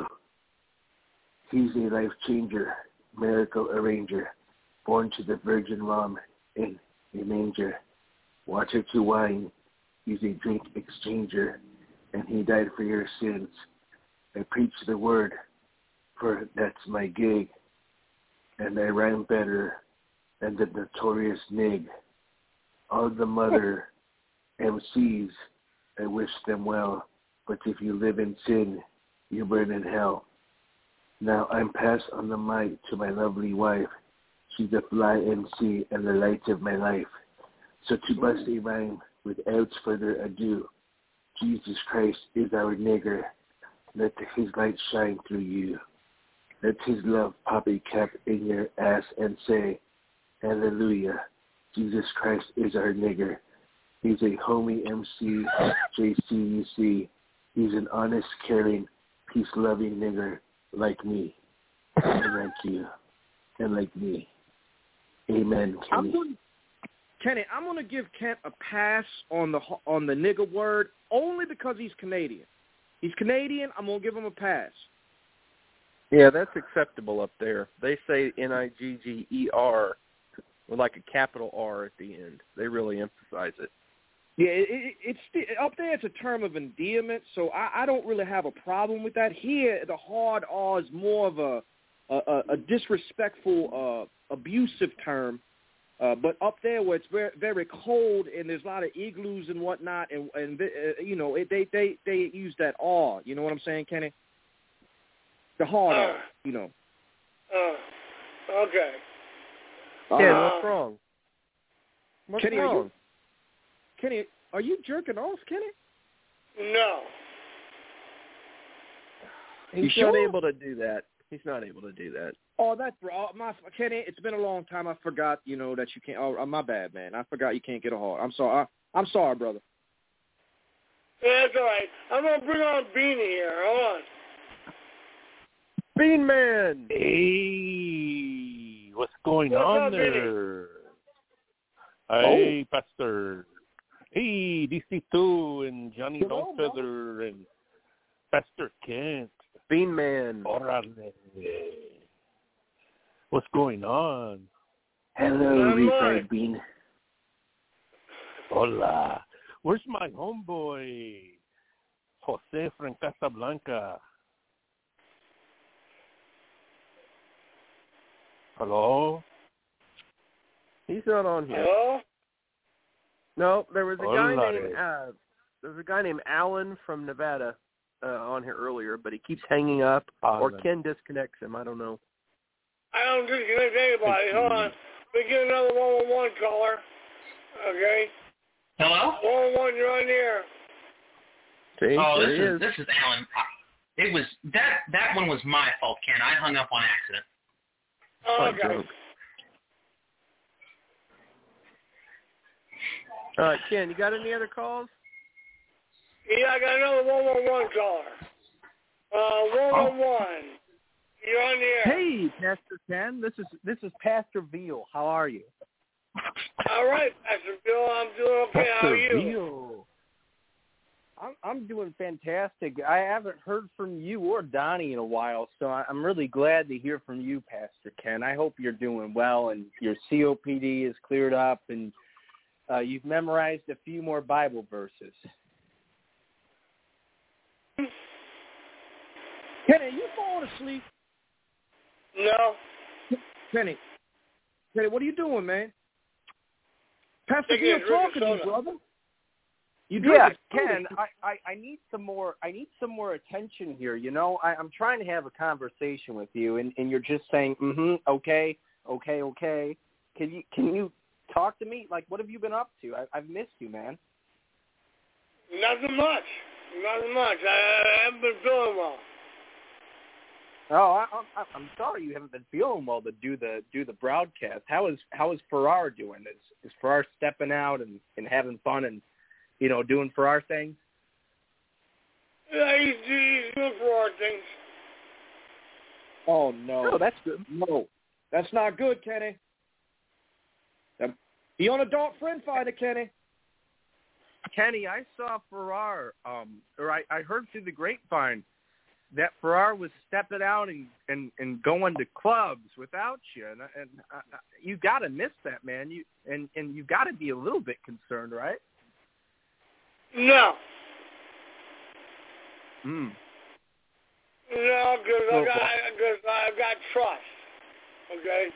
He's a life changer, miracle arranger, born to the virgin mom in a manger. Water to wine, he's a drink exchanger, and he died for your sins. I preach the word, for that's my gig, and I rhyme better than the notorious Nig. All the mother M Cs, I wish them well, but if you live in sin, you burn in hell. Now I'm passed on the mic to my lovely wife. She's a fly M C and the light of my life. So to bust a rhyme without further ado, Jesus Christ is our nigger. Let his light shine through you. Let his love pop a cap in your ass and say, hallelujah. Jesus Christ is our nigger. He's a homie M C, J C U C. He's an honest, caring, peace-loving nigger like me, and like you, and like me. Amen, Kenny. I'm gonna, Kenny, I'm going to give Kent a pass on the on the nigger word only because he's Canadian. He's Canadian. I'm going to give him a pass. Yeah, that's acceptable up there. They say N I G G E R with like a capital R at the end. They really emphasize it. Yeah, it, it, it's up there. It's a term of endearment, so I, I don't really have a problem with that. Here, the hard R is more of a a, a disrespectful, uh, abusive term. Uh, but up there, where it's very very cold and there's a lot of igloos and whatnot, and and uh, you know it, they they they use that R. You know what I'm saying, Kenny? The hard uh, R. You know. Uh, okay. Ken, Uh, what's wrong? What's Kenny, wrong? Are you, Kenny, are you jerking off, Kenny? No. He's You not sure? able to do that. He's not able to do that. Oh, that's oh, my Kenny. It's been a long time. I forgot, you know, that you can't. Oh, my bad, man. I forgot you can't get a hard. I'm sorry. I, I'm sorry, brother. Yeah, that's all right. I'm gonna bring on Beanie here. Hold on. Bean Man. Hey, what's going What's on up, there? Hey, Pastor. Hey, D C two and Johnny Hello, Longfeather and Pastor Kent. Bean Man. Orale. What's going on? Hello, I'm refried Mike. bean. Hola. Where's my homeboy, Jose from Casablanca? Hello? He's not on here. Hello? No, there was a guy Hola. named uh, there was a guy named Alan from Nevada uh, on here earlier, but he keeps hanging up, or Alan. Ken disconnects him. I don't know. I don't disconnect anybody. Hold on. We get another one one one caller. Okay. Hello? one one one, you're on the air. See, Oh, there this he is is. this is Alan. It was that that one was my fault, Ken. I hung up on accident. Oh, okay. All right, Ken, you got any other calls? Yeah, I got another one one one caller. Uh, one one one. You're on the air. Hey, Pastor Ken. This is this is Pastor Veal. How are you? All right, Pastor Bill. I'm doing okay. How are you? Veal. I'm I'm doing fantastic. I haven't heard from you or Donnie in a while, so I'm really glad to hear from you, Pastor Ken. I hope you're doing well and your C O P D is cleared up and uh, you've memorized a few more Bible verses. Kenny, are you falling asleep? No. Kenny. Kenny, what are you doing, man? Pastor Taking Veal a drink of talking to you, soda. brother. You Yeah, drink Ken, I, I, I need some more I need some more attention here. You know, I, I'm trying to have a conversation with you and, and you're just saying, mm-hmm, okay, okay, okay. Can you can you talk to me? Like, what have you been up to? I, I've missed you, man. Nothing much. Nothing much. I, I haven't been feeling well. Oh, I, I, I'm sorry you haven't been feeling well to do the do the broadcast. How is how is Farrar doing? Is is Farrar stepping out and, and having fun and, you know, doing Farrar things? Yeah, he's, he's doing Farrar things. Oh, no. Oh, that's good. No. That's not good, Kenny. He on Adult Friend Finder, Kenny. Kenny, I saw Farrar, um, or I, I heard through the grapevine that Farrar was stepping out and, and, and going to clubs without you, and, and uh, you got to miss that, man. You and, and you got to be a little bit concerned, right? No. Hmm. No, because Well, I got, cause I got trust. Okay.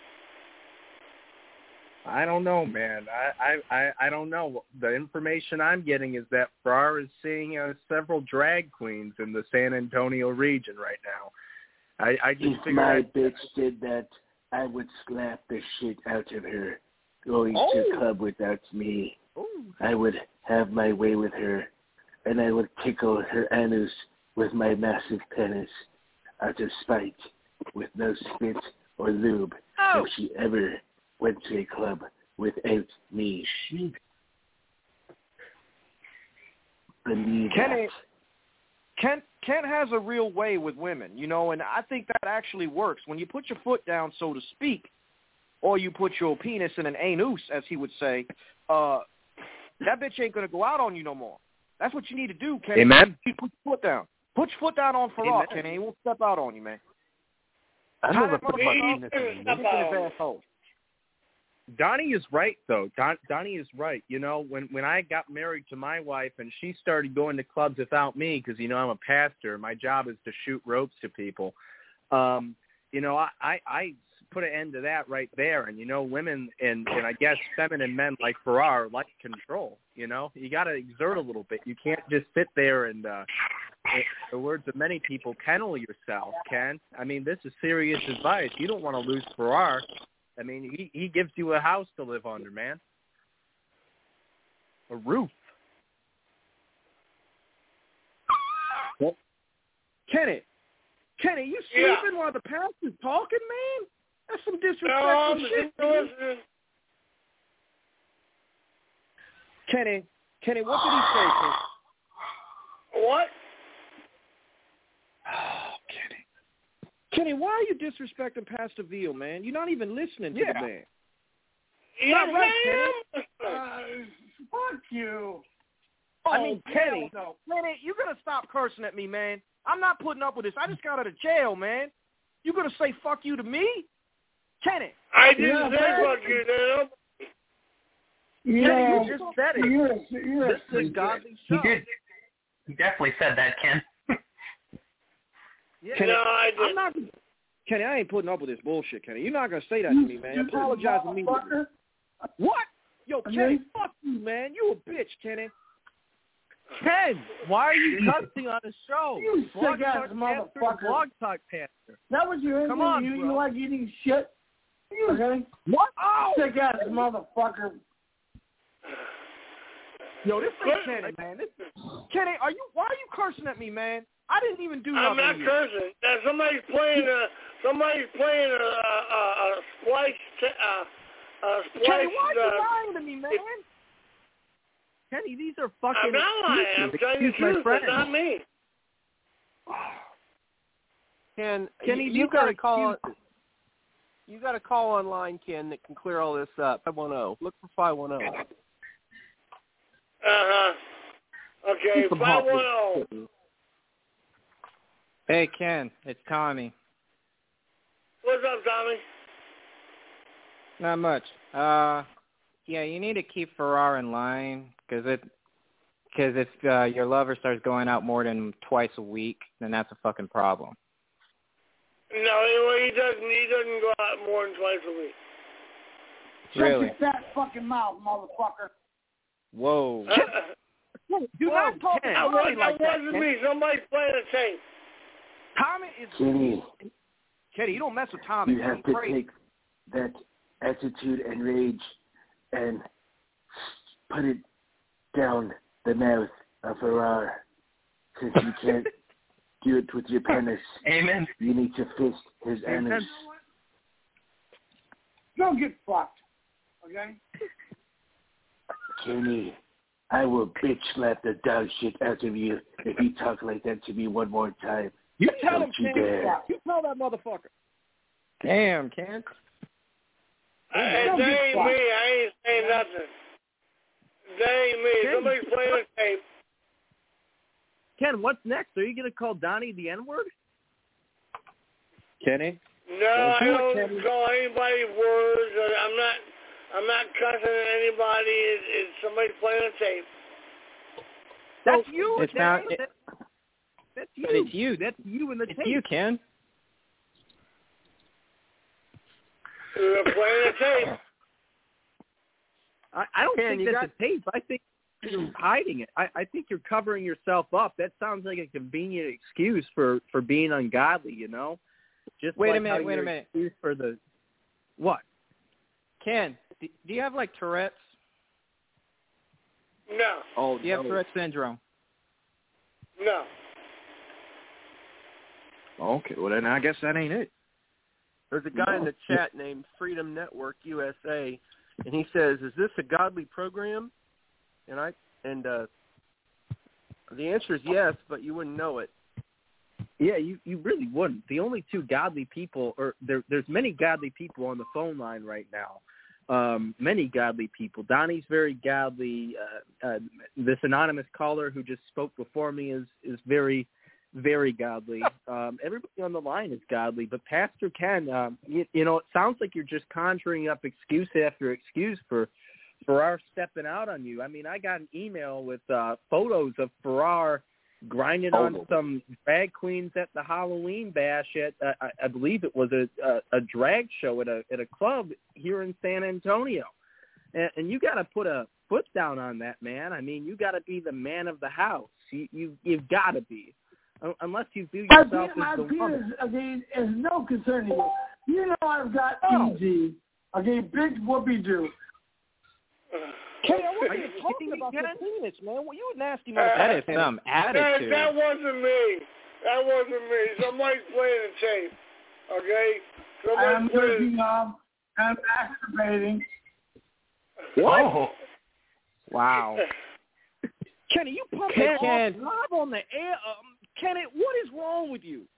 I don't know, man. I, I, I, I don't know. The information I'm getting is that Farrar is seeing uh, several drag queens in the San Antonio region right now. I, I just If figured my I'd- bitch did that, I would slap the shit out of her. Going Oh. to club without me, Ooh. I would have my way with her, and I would tickle her anus with my massive penis out of spite, with no spit or lube, Oh. if she ever went to a club without me. Believe Kenny, that. Kent, Kent has a real way with women, you know, and I think that actually works. When you put your foot down, so to speak, or you put your penis in an anus, as he would say, uh, that bitch ain't going to go out on you no more. That's what you need to do, Kenny. Amen. You put your foot down. Put your foot down on Farrar, Amen. Kenny. He won't step out on you, man. I Tie never that put my motherfucker penis up. in Step Look at out. his asshole. Donnie is right, though. Don, Donnie is right. You know, when, when I got married to my wife and she started going to clubs without me because, you know, I'm a pastor. My job is to shoot ropes to people. Um, you know, I, I, I put an end to that right there. And, you know, women and, and I guess feminine men like Farrar like control. You know, you got to exert a little bit. You can't just sit there and, uh, in the words of many people, kennel yourself, Ken. I mean, this is serious advice. You don't want to lose Farrar. I mean, he, he gives you a house to live under, man. A roof. Well, Kenny, Kenny, you Yeah. sleeping while the pastor's talking, man? That's some disrespectful No, I'm shit. just listening. Kenny, Kenny, what did he say, Kenny? What? Oh, Kenny. Kenny, why are you disrespecting Pastor Veal, man? You're not even listening to Yeah. the man. Yes, Not right, I Kenny. am. Fuck you. I Oh, mean, Kenny, hell Kenny, you gotta stop cursing at me, man. I'm not putting up with this. I just got out of jail, man. You gonna say fuck you to me? Kenny. I didn't Yeah, say man. fuck you, Dale. Kenny, you just said it. You're, you're this is a godly He show. did. He definitely said that, Ken. Yeah. Kenny, No, I I'm didn't. not. Kenny, I ain't putting up with this bullshit, Kenny. You're not gonna say that to me, man. Apologize to me. What? Yo, Kenny, fuck you, man. You a bitch, Kenny. Ken, why are you cussing on the show? You Blog sick-ass Talk Pastor, motherfucker. Blog Talk Pastor. That was your Come interview. on, you, bro. you like eating shit? Okay? What? Oh! Sick ass motherfucker. Yo, this ain't Kenny, man. This, Kenny, are you? Why are you cursing at me, man? I didn't even do I'm nothing. not to you. cursing. Now, somebody's playing a somebody's playing a a, a, a splice t- a, a splice. Kenny, why are you uh, lying to me, man? Kenny, these are fucking I'm not lying. I'm excuses. telling you the Excuse my truth. friend. It's not me. Ken, Kenny, you, these you got are to call. excuses. You got a call online, Ken, that can clear all this up. five one zero. Look for five one zero. Uh huh. Okay, Keep 'em five one happy. zero. Hey, Ken, it's Tommy. What's up, Tommy? Not much. Uh, yeah, you need to keep Farrar in line because it, because if uh, your lover starts going out more than twice a week, then that's a fucking problem. No, he, he doesn't. He doesn't go out more than twice a week. Really? Shut your fat fucking mouth, motherfucker. Whoa. Do Whoa, not talk Ken, to that Tommy wasn't, like that that. wasn't Kenny. me. Somebody's playing a tape. Tommy is Kenny, Kenny. You don't mess with Tommy. you have He's to crazy. take that attitude and rage and put it down the mouth of Farrar. Since you can't do it with your penis, Amen. you need to fist his anus. Go get fucked. Okay? Kenny, I will bitch slap the dog shit out of you if you talk like that to me one more time. You tell Don't him, you Kenny. dare. You tell that motherfucker. Damn, Ken. Hey, Don't that get ain't fucked. me. I ain't saying nothing. That ain't me. Ken, Somebody's playing a tape. Ken, what's next? Are you gonna call Donnie the N-word? Kenny? No, I do it, don't Kenny. call anybody words. Or I'm not. I'm not cussing at anybody. It's, it's somebody's playing a tape. That's you. It's Kenny. not- it- That's, that's you. But it's you. That's you in the It's tape. you, Ken. They're playing a tape. I, I don't Ken, think you that's got- a tape. I think you're hiding it. I, I think you're covering yourself up. That sounds like a convenient excuse for, for being ungodly, you know? Just Wait a like minute, how wait a you're minute. excuse for the what? Ken, do, do you have, like, Tourette's? No, Oh, Do you have Tourette's syndrome? no. Okay, well then I guess that ain't it. There's a guy in the chat named Freedom Network U S A, and he says, "Is this a godly program?" And I and uh, the answer is yes, but you wouldn't know it. Yeah, you, you really wouldn't. The only two godly people, or there, there's many godly people on the phone line right now. Um, many godly people. Donnie's very godly. Uh, uh, this anonymous caller who just spoke before me is, is very, very godly. Um, everybody on the line is godly. But Pastor Ken, um, you, you know, it sounds like you're just conjuring up excuse after excuse for Farrar stepping out on you. I mean, I got an email with uh, photos of Farrar grinding on Oh. some drag queens at the Halloween bash at uh, I, I believe it was a, a a drag show at a at a club here in San Antonio, and, and you got to put a foot down on that, man. I mean, you got to be the man of the house. You you you've got to be, Un- unless you view My, yourself pe- my as the penis, woman. okay, is no concern to you. You know I've got Oh. E G, okay, big whoopee doo. Kenny, I Are wasn't you talking kidding me, about Ken? your penis, man. Well, you a nasty Uh, That is motherfucker. some That, attitude. that wasn't me. That wasn't me. Somebody's playing a tape. Okay? Somebody's I'm playing. looking up. I'm masturbating. What? Oh. Wow. Kenny, you pumping Ken- off Ken. live on the air. Um, Kenny, what is wrong with you?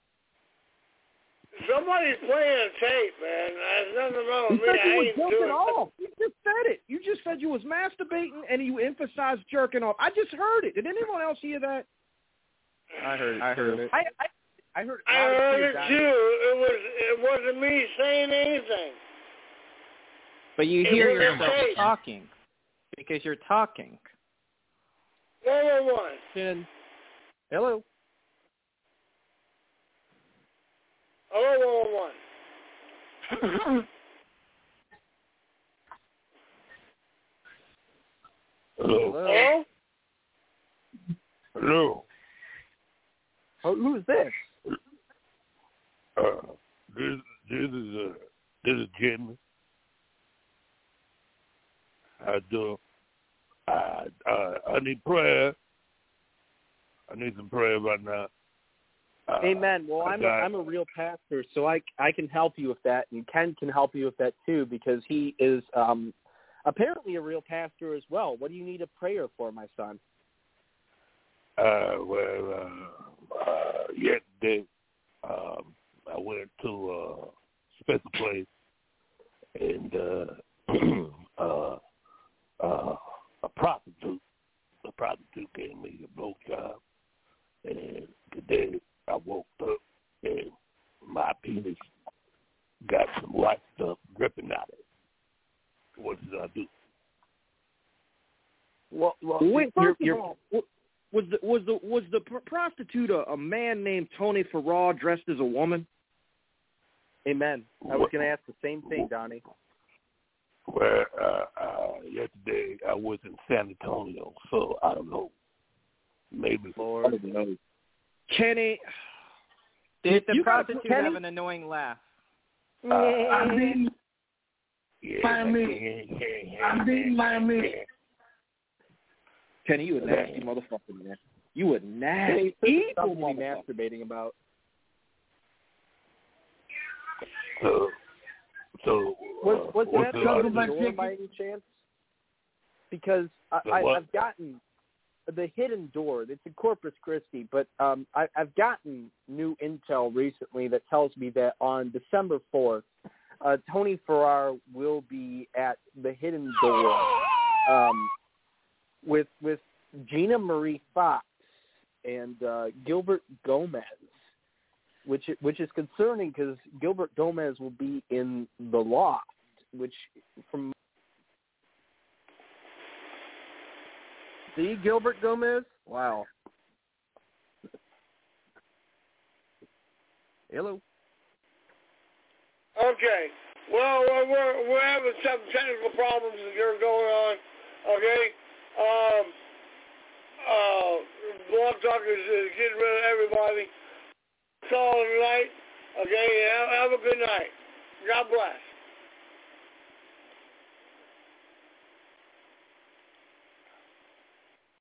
Somebody's playing a tape, man. There's nothing wrong You with me. said you I was ain't jerking doing off. You just said it. You just said you was masturbating and you emphasized jerking off. I just heard it. Did anyone else hear that? I heard it. I heard it. I I, I heard. I loud and heard clear, it Donnie. too. It was. It wasn't me saying anything. But you It hear was a yourself tape. talking because you're talking. One on one. Ken, hello. Hello, one on one. Hello. Hello? Hello. Oh, who's this? Uh, this this is uh this is Jimmy. I do. I I I need prayer. I need some prayer right now. Amen. Well, I'm a, got, I'm a real pastor, so I, I can help you with that, and Ken can help you with that too, because he is um, apparently a real pastor as well. What do you need a prayer for, my son? Uh, well, uh, uh, yesterday um, I went to a special place, and uh, uh, uh, a prostitute, a prostitute gave me a blowjob, and today I woke up and my penis got some white stuff dripping out of it. What did I do? Well, well Wait, you're, first of you're, all, was the was the was the prostitute a, a man named Tony Farrar dressed as a woman? Amen. I was going to ask the same thing, Donnie. Well, uh, uh, yesterday I was in San Antonio, so I don't know. Maybe. Lord. I don't know. Kenny, The, the you prostitute Kenny? have an annoying laugh. Uh, I'm being yeah, Miami. I'm being Miami. Kenny, you a nasty motherfucker, man. You a nasty Hey, evil something to be motherfucker. masturbating about. So, so Was, was uh, it at the what's hidden the- door by any chance? Because I, The I, what? I've gotten the hidden door. It's in Corpus Christi, but um, I, I've gotten new intel recently that tells me that on December fourth, uh, Tony Farrar will be at the hidden door um, with with Gina Marie Fox and uh, Gilbert Gomez, which which is concerning because Gilbert Gomez will be in the loft, which from See Gilbert Gomez? Wow. Hello. Okay. Well, we're, we're, we're having some technical problems that are going on. Okay. Um, uh, Blog Talk is, is getting rid of everybody. Call tonight. Okay. Have, have a good night. God bless.